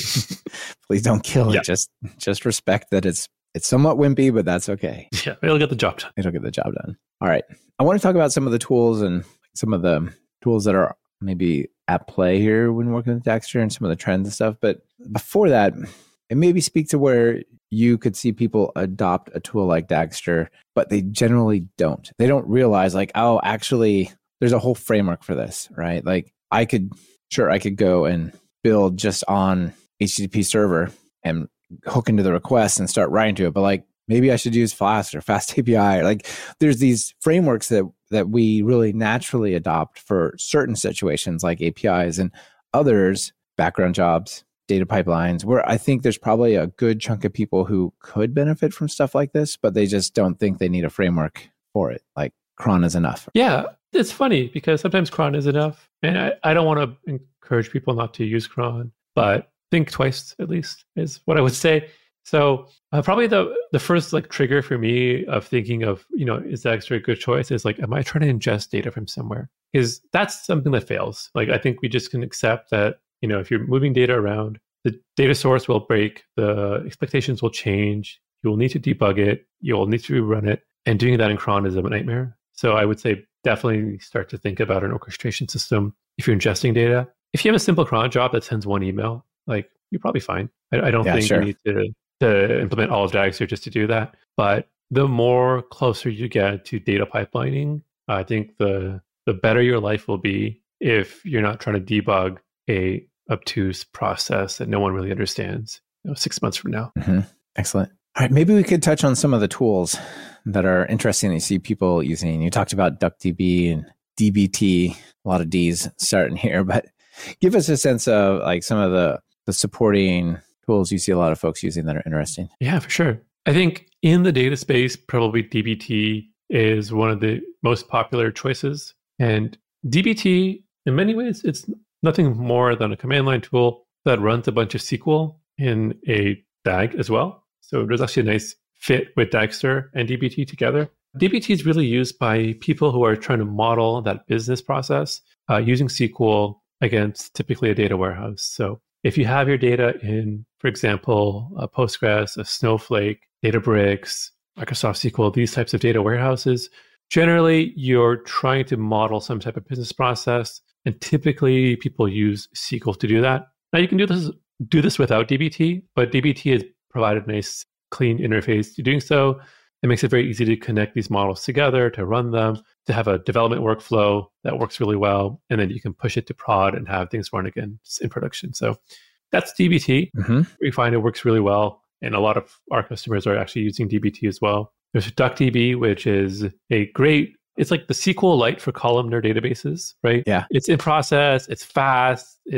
please don't kill yeah. it. Just, just respect that it's, it's somewhat wimpy, but that's okay. Yeah, it'll get the job done. It'll get the job done. All right. I want to talk about some of the tools and some of the tools that are maybe at play here when working with Dagster and some of the trends and stuff. But before that, it maybe speak to where you could see people adopt a tool like Dagster, but they generally don't. They don't realize like, oh, actually, there's a whole framework for this, right? Like I could, sure, I could go and build just on H T T P server and hook into the request and start writing to it. But like, maybe I should use Flask or Fast A P I. Like there's these frameworks that, that we really naturally adopt for certain situations like A P Is and others, background jobs, data pipelines, where I think there's probably a good chunk of people who could benefit from stuff like this, but they just don't think they need a framework for it. Like cron is enough. Yeah, it's funny because sometimes cron is enough. And I, I don't want to encourage people not to use cron, but think twice at least is what I would say. So uh, probably the the first like trigger for me of thinking of, you know, is Dagster a good choice is like, am I trying to ingest data from somewhere? Because that's something that fails. Like I think we just can accept that, you know, if you're moving data around, the data source will break, the expectations will change, you will need to debug it, you will need to rerun it. And doing that in cron is a nightmare. So I would say definitely start to think about an orchestration system if you're ingesting data. If you have a simple cron job that sends one email, like you're probably fine. I, I don't yeah, think sure. you need to to implement all of Dagster just to do that. But the more closer you get to data pipelining, I think the the better your life will be if you're not trying to debug a obtuse process that no one really understands, you know, six months from now. Mm-hmm. Excellent. All right, maybe we could touch on some of the tools that are interesting that you see people using. You talked about DuckDB and D B T, a lot of D's starting here, but give us a sense of like some of the, the supporting tools you see a lot of folks using that are interesting. Yeah, for sure. I think in the data space, probably D B T is one of the most popular choices. And D B T, in many ways, it's nothing more than a command line tool that runs a bunch of S Q L in a D A G as well. So there's actually a nice fit with Dagster and D B T together. D B T is really used by people who are trying to model that business process uh, using S Q L against typically a data warehouse. So if you have your data in, for example, a Postgres, a Snowflake, Databricks, Microsoft S Q L, these types of data warehouses, generally you're trying to model some type of business process, and typically people use S Q L to do that. Now you can do this do this without D B T, but D B T has provided a nice clean interface to doing so. It makes it very easy to connect these models together, to run them, to have a development workflow that works really well. And then you can push it to prod and have things run again in production. So that's D B T. Mm-hmm. We find it works really well. And a lot of our customers are actually using D B T as well. There's DuckDB, which is a great, it's like the S Q L Lite for columnar databases, right? Yeah. It's in process, it's fast, it's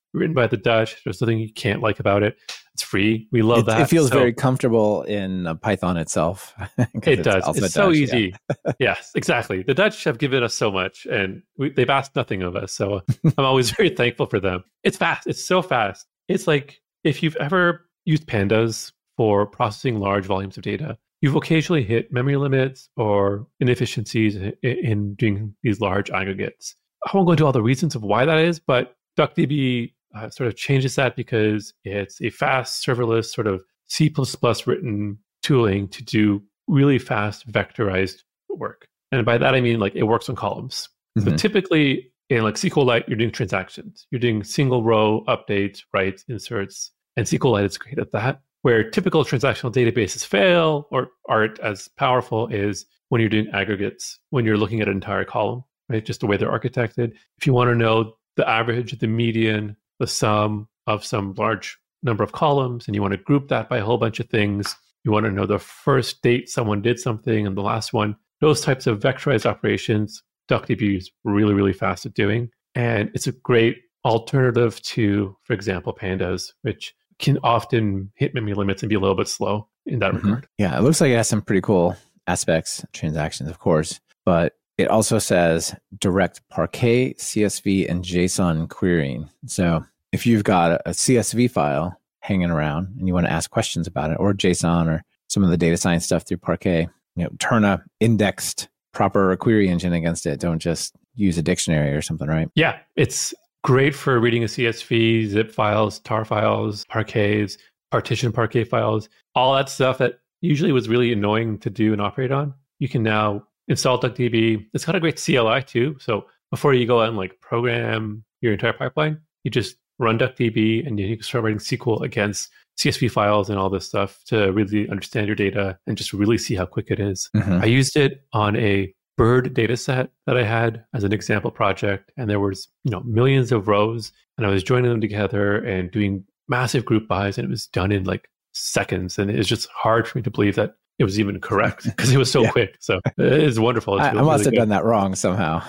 written by the Dutch. There's nothing you can't like about it. It's free. We love it, that. It feels so, very comfortable in uh, Python itself. It does. It's Dutch, so easy. Yeah. Yes, exactly. The Dutch have given us so much, and we, they've asked nothing of us. So I'm always very thankful for them. It's fast. It's so fast. It's like if you've ever used Pandas for processing large volumes of data, you've occasionally hit memory limits or inefficiencies in, in doing these large aggregates. I won't go into all the reasons of why that is, but DuckDB uh, sort of changes that because it's a fast serverless sort of C plus plus written tooling to do really fast vectorized work. And by that, I mean like it works on columns. Mm-hmm. So typically in like SQLite, you're doing transactions. You're doing single row updates, writes, inserts, and SQLite is great at that. Where typical transactional databases fail or aren't as powerful is when you're doing aggregates, when you're looking at an entire column, right? Just the way they're architected. If you want to know the average, the median, the sum of some large number of columns, and you want to group that by a whole bunch of things, you want to know the first date someone did something and the last one, those types of vectorized operations, DuckDB is really, really fast at doing. And it's a great alternative to, for example, Pandas, which can often hit memory limits and be a little bit slow in that mm-hmm. regard. Yeah, it looks like it has some pretty cool aspects, transactions, of course, but it also says direct Parquet, C S V, and JSON querying. So if you've got a C S V file hanging around and you want to ask questions about it, or JSON or some of the data science stuff through Parquet, you know, turn a indexed proper query engine against it. Don't just use a dictionary or something, right? Yeah, it's great for reading a C S V, zip files, tar files, parquets, partition Parquet files, all that stuff that usually was really annoying to do and operate on. You can now install DuckDB. It's got a great C L I too. So before you go out and like program your entire pipeline, you just run DuckDB and you can start writing S Q L against C S V files and all this stuff to really understand your data and just really see how quick it is. Mm-hmm. I used it on a bird data set that I had as an example project. And there was, you know, millions of rows and I was joining them together and doing massive group bys and it was done in like seconds. And it's just hard for me to believe that it was even correct because it was so yeah. quick. So it's wonderful. It's I, really, I must really have good. done that wrong somehow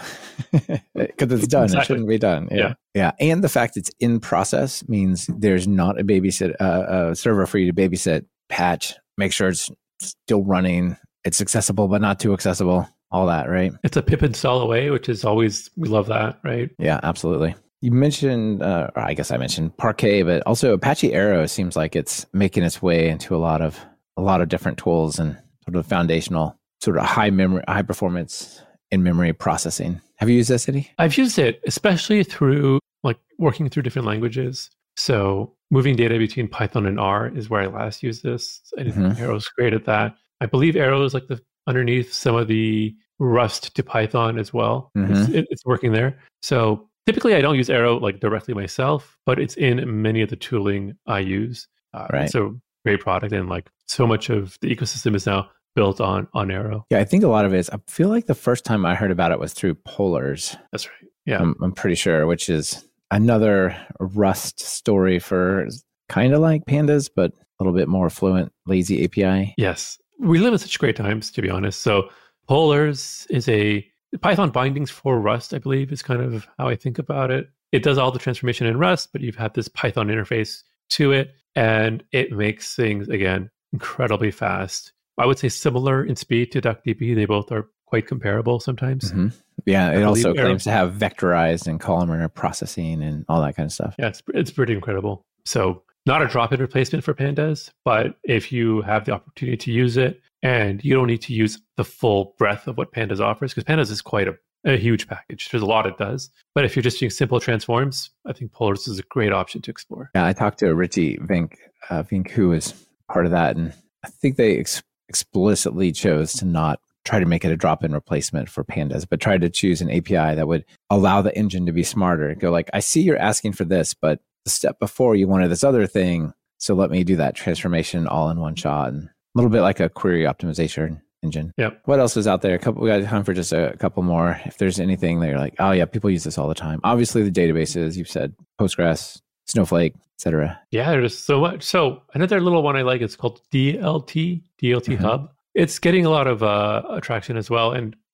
because it's done. Exactly. It shouldn't be done. Yeah. yeah. Yeah. And the fact it's in process means there's not a babysit, uh, a server for you to babysit, patch, make sure it's still running. It's accessible, but not too accessible. All that, right? It's a pip install away, which is always, we love that, right? Yeah, absolutely. You mentioned, uh, or I guess I mentioned Parquet, but also Apache Arrow seems like it's making its way into a lot of a lot of different tools and sort of foundational, sort of high memory, high performance in memory processing. Have you used this, Eddie? I've used it, especially through like working through different languages. So moving data between Python and R is where I last used this. I think mm-hmm. Arrow's great at that. I believe Arrow is like the underneath some of the Rust to Python as well. Mm-hmm. It's, it, it's working there. So typically I don't use Arrow like directly myself, but it's in many of the tooling I use. Uh, right. It's a great product and like so much of the ecosystem is now built on on Arrow. Yeah, I think a lot of it is, I feel like the first time I heard about it was through Polars. That's right. Yeah. I'm, I'm pretty sure, which is another Rust story for kind of like Pandas, but a little bit more fluent, lazy A P I. Yes. We live in such great times, to be honest. So Polars is a Python bindings for Rust, I believe, is kind of how I think about it. It does all the transformation in Rust, but you've had this Python interface to it, and it makes things, again, incredibly fast. I would say similar in speed to DuckDB. They both are quite comparable sometimes. Mm-hmm. Yeah, it also claims to have vectorized and columnar processing and all that kind of stuff. Yeah, it's it's pretty incredible. So not a drop-in replacement for Pandas, but if you have the opportunity to use it and you don't need to use the full breadth of what Pandas offers, because Pandas is quite a, a huge package. There's a lot it does. But if you're just doing simple transforms, I think Polars is a great option to explore. Yeah, I talked to Richie Vink, uh, Vink, who is part of that. And I think they ex- explicitly chose to not try to make it a drop-in replacement for Pandas, but try to choose an A P I that would allow the engine to be smarter. Go like, I see you're asking for this, but the step before you wanted this other thing, so let me do that transformation all in one shot. And a little bit like a query optimization engine. Yep. What else is out there? A couple. We got time for just a couple more. If there's anything that you're like, oh yeah, people use this all the time. Obviously, the databases you've said, Postgres, Snowflake, et cetera. Yeah, there's so much. So another little one I like is called D L T, D L T mm-hmm. Hub. It's getting a lot of uh, attraction as well. And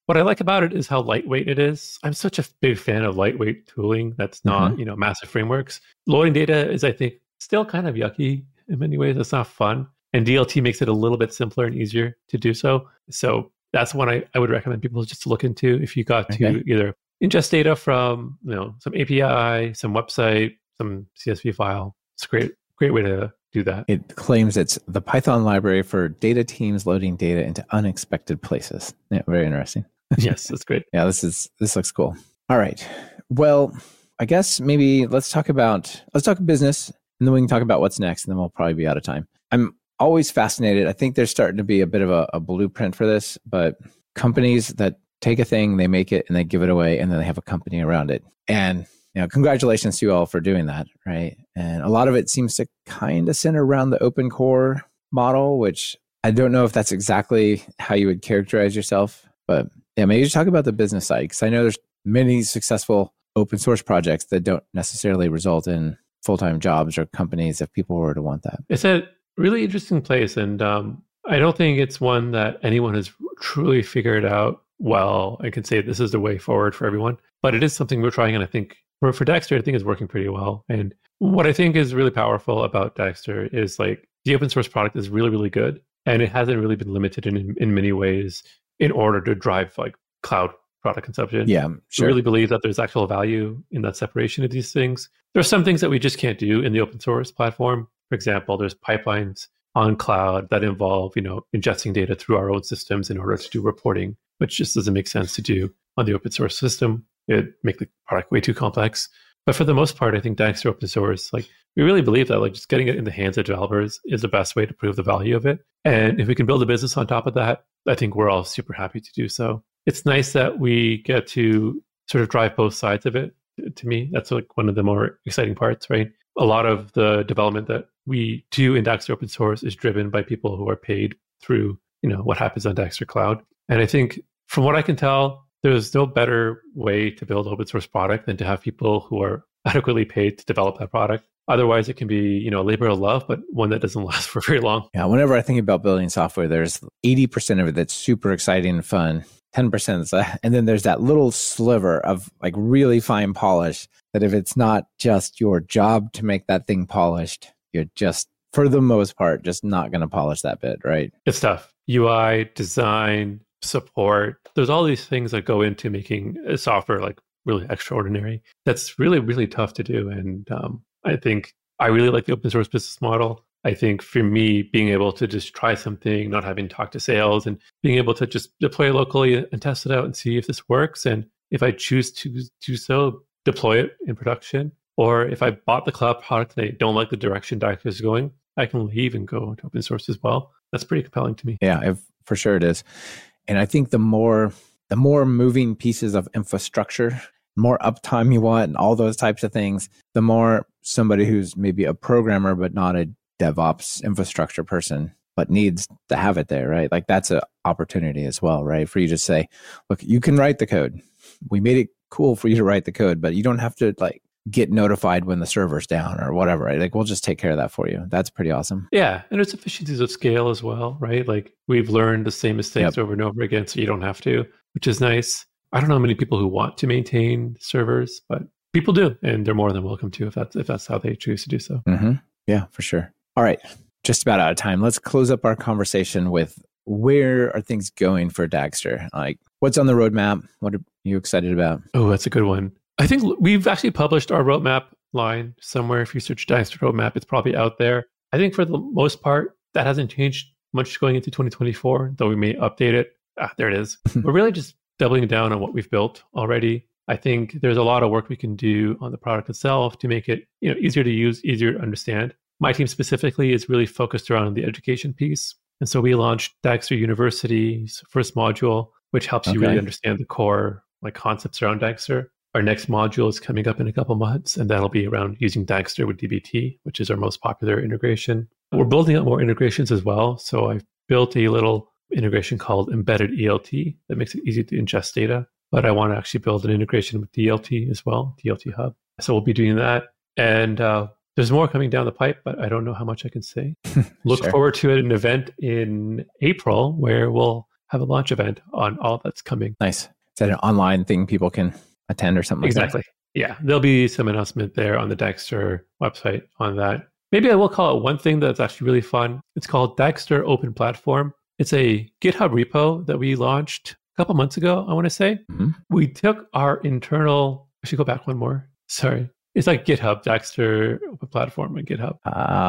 What I like about it is how lightweight it is. I'm such a big fan of lightweight tooling that's not, Mm-hmm. you know, massive frameworks. Loading data is, I think, still kind of yucky in many ways. It's not fun. And D L T makes it a little bit simpler and easier to do so. So that's one I, I would recommend people just to look into if you got to Okay. either ingest data from, you know, some A P I, some website, some C S V file. It's a great, great way to do that. It claims it's the Python library for data teams loading data into unexpected places. Yeah, very interesting. Yes, that's great. Yeah, this is this looks cool. All right. Well, I guess maybe let's talk about let's talk business, and then we can talk about what's next, and then we'll probably be out of time. I'm always fascinated. I think there's starting to be a bit of a, a blueprint for this, but companies that take a thing, they make it, and they give it away, and then they have a company around it. And you know, congratulations to you all for doing that, right? And a lot of it seems to kind of center around the open core model, which I don't know if that's exactly how you would characterize yourself, but yeah, maybe just talk about the business side, because I know there's many successful open source projects that don't necessarily result in full-time jobs or companies if people were to want that. It's a really interesting place, and um, I don't think it's one that anyone has truly figured out well and can say this is the way forward for everyone. But it is something we're trying, and I think for, for Dagster, I think it's working pretty well. And what I think is really powerful about Dagster is like the open source product is really, really good, and it hasn't really been limited in in many ways in order to drive like cloud product consumption. Yeah, sure. We really believe that there's actual value in that separation of these things. There are some things that we just can't do in the open source platform. For example, there's pipelines on cloud that involve, you know, ingesting data through our own systems in order to do reporting, which just doesn't make sense to do on the open source system. It'd make the product way too complex. But for the most part, I think Dagster open source, like we really believe that like just getting it in the hands of developers is the best way to prove the value of it. And if we can build a business on top of that, I think we're all super happy to do so. It's nice that we get to sort of drive both sides of it. To me, that's like one of the more exciting parts, right? A lot of the development that we do in Dagster open source is driven by people who are paid through, you know, what happens on Dagster Cloud. And I think from what I can tell, there's no better way to build open source product than to have people who are adequately paid to develop that product. Otherwise, it can be, you know, a labor of love, but one that doesn't last for very long. Yeah, whenever I think about building software, there's eighty percent of it that's super exciting and fun, ten percent is that, and then there's that little sliver of like really fine polish that if it's not just your job to make that thing polished, you're just, for the most part, just not going to polish that bit, right? It's tough. U I, design, support. There's all these things that go into making a software like really extraordinary. That's really, really tough to do. And um, I think I really like the open source business model. I think for me, being able to just try something, not having to talk to sales, and being able to just deploy locally and test it out and see if this works. And if I choose to do so, deploy it in production. Or if I bought the cloud product and I don't like the direction Dagster is going, I can leave and go to open source as well. That's pretty compelling to me. Yeah, if, for sure it is. And I think the more the more moving pieces of infrastructure, more uptime you want and all those types of things, the more somebody who's maybe a programmer but not a DevOps infrastructure person, but needs to have it there, right? Like that's an opportunity as well, right? For you to say, look, you can write the code. We made it cool for you to write the code, but you don't have to like get notified when the server's down or whatever, right? Like we'll just take care of that for you. That's pretty awesome. Yeah. And it's efficiencies of scale as well, right? Like we've learned the same mistakes yep. over and over again, so you don't have to, which is nice. I don't know many people who want to maintain servers, but people do, and they're more than welcome to if that's if that's how they choose to do so. Mm-hmm. Yeah, for sure. All right. Just about out of time. Let's close up our conversation with where are things going for Dagster? Like what's on the roadmap? What are you excited about? Oh, that's a good one. I think we've actually published our roadmap line somewhere. If you search Dagster roadmap, it's probably out there. I think for the most part, that hasn't changed much going into twenty twenty-four, though we may update it. Ah, there it is. We're really just doubling down on what we've built already. I think there's a lot of work we can do on the product itself to make it, you know, easier to use, easier to understand. My team specifically is really focused around the education piece. And so we launched Dagster University's first module, which helps okay. you really understand the core like concepts around Dagster. Our next module is coming up in a couple months, and that'll be around using Dagster with D B T, which is our most popular integration. We're building out more integrations as well. So I've built a little integration called Embedded E L T that makes it easy to ingest data. But I want to actually build an integration with D L T as well, D L T Hub. So we'll be doing that. And uh, there's more coming down the pipe, but I don't know how much I can say. Look sure. forward to an event in April where we'll have a launch event on all that's coming. Nice. Is that an online thing people can attend or something like exactly. that? Exactly. Yeah. There'll be some announcement there on the Dagster website on that. Maybe I will call it one thing that's actually really fun. It's called Dagster Open Platform. It's a GitHub repo that we launched a couple months ago, I want to say. Mm-hmm. We took our internal, I should go back one more. Sorry. It's like GitHub, Dagster Open Platform on GitHub.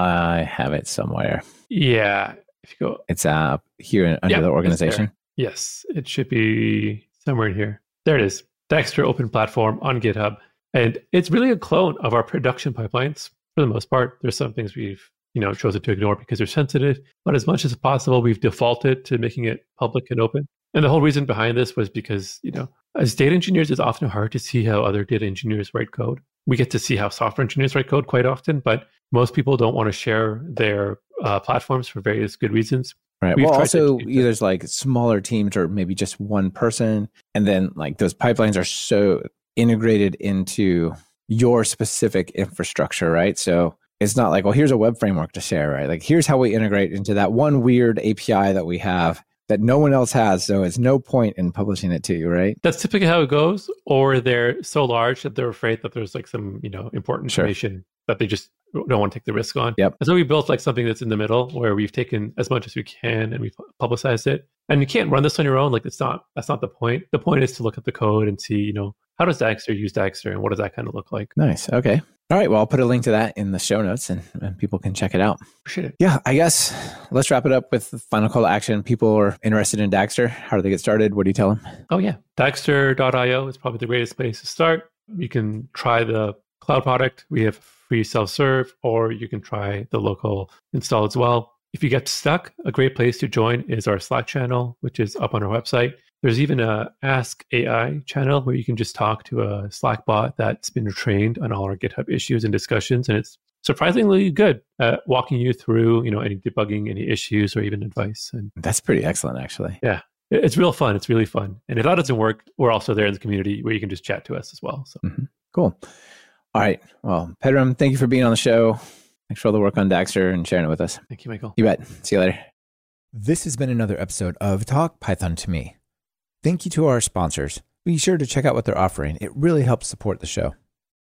I have it somewhere. Yeah. If you go. It's uh, here under yeah, the organization. Yes. It should be somewhere in here. There it is. Dagster Open Platform on GitHub. And it's really a clone of our production pipelines for the most part. There's some things we've you know, chosen to ignore because they're sensitive. But as much as possible, we've defaulted to making it public and open. And the whole reason behind this was because, you know, as data engineers, it's often hard to see how other data engineers write code. We get to see how software engineers write code quite often, but most people don't want to share their uh, platforms for various good reasons. Right. We've well, also, there's like smaller teams or maybe just one person. And then like those pipelines are so integrated into your specific infrastructure, right? So it's not like, well, here's a web framework to share, right? Like, here's how we integrate into that one weird A P I that we have that no one else has. So it's no point in publishing it to you, right? That's typically how it goes. Or they're so large that they're afraid that there's like some, you know, important sure. information that they just don't want to take the risk on. Yep. And so we built like something that's in the middle where we've taken as much as we can and we've publicized it. And you can't run this on your own. Like it's not, that's not the point. The point is to look at the code and see, you know, how does Dagster use Dagster and what does that kind of look like? Nice. Okay. All right. Well, I'll put a link to that in the show notes and, and people can check it out. Appreciate it. Yeah. I guess let's wrap it up with the final call to action. People are interested in Dagster. How do they get started? What do you tell them? Oh, yeah. Dagster dot io is probably the greatest place to start. You can try the cloud product. We have free self-serve, or you can try the local install as well. If you get stuck, a great place to join is our Slack channel, which is up on our website. There's even a Ask A I channel where you can just talk to a Slack bot that's been trained on all our GitHub issues and discussions. And it's surprisingly good at walking you through, you know, any debugging, any issues, or even advice. And that's pretty excellent, actually. Yeah. It's real fun. It's really fun. And if that doesn't work, we're also there in the community where you can just chat to us as well. So mm-hmm. Cool. All right. Well, Pedram, thank you for being on the show. Thanks for all the work on Dagster and sharing it with us. Thank you, Michael. You bet. See you later. This has been another episode of Talk Python to Me. Thank you to our sponsors. Be sure to check out what they're offering. It really helps support the show.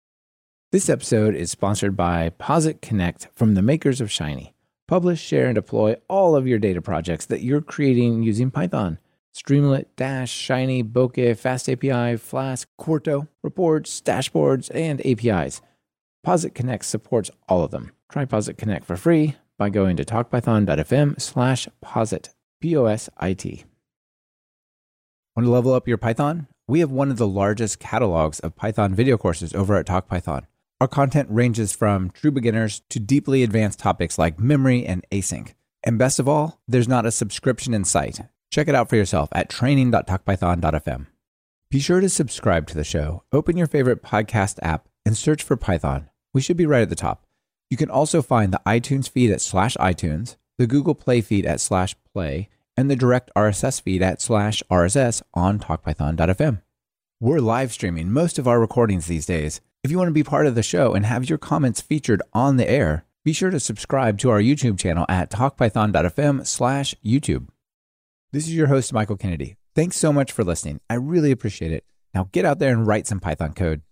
This episode is sponsored by Posit Connect from the makers of Shiny. Publish, share, and deploy all of your data projects that you're creating using Python. Streamlit, Dash, Shiny, Bokeh, FastAPI, Flask, Quarto, reports, dashboards, and A P Is. Posit Connect supports all of them. Try Posit Connect for free by going to talkpython.fm slash posit, P O S I T. Want to level up your Python? We have one of the largest catalogs of Python video courses over at TalkPython. Our content ranges from true beginners to deeply advanced topics like memory and async. And best of all, there's not a subscription in sight. Check it out for yourself at training dot talkpython dot f m. Be sure to subscribe to the show. Open your favorite podcast app and search for Python. We should be right at the top. You can also find the iTunes feed at slash iTunes, the Google Play feed at slash play, and the direct R S S feed at slash R S S on talkpython dot f m. We're live streaming most of our recordings these days. If you want to be part of the show and have your comments featured on the air, be sure to subscribe to our YouTube channel at talkpython dot f m slash YouTube. This is your host, Michael Kennedy. Thanks so much for listening. I really appreciate it. Now get out there and write some Python code.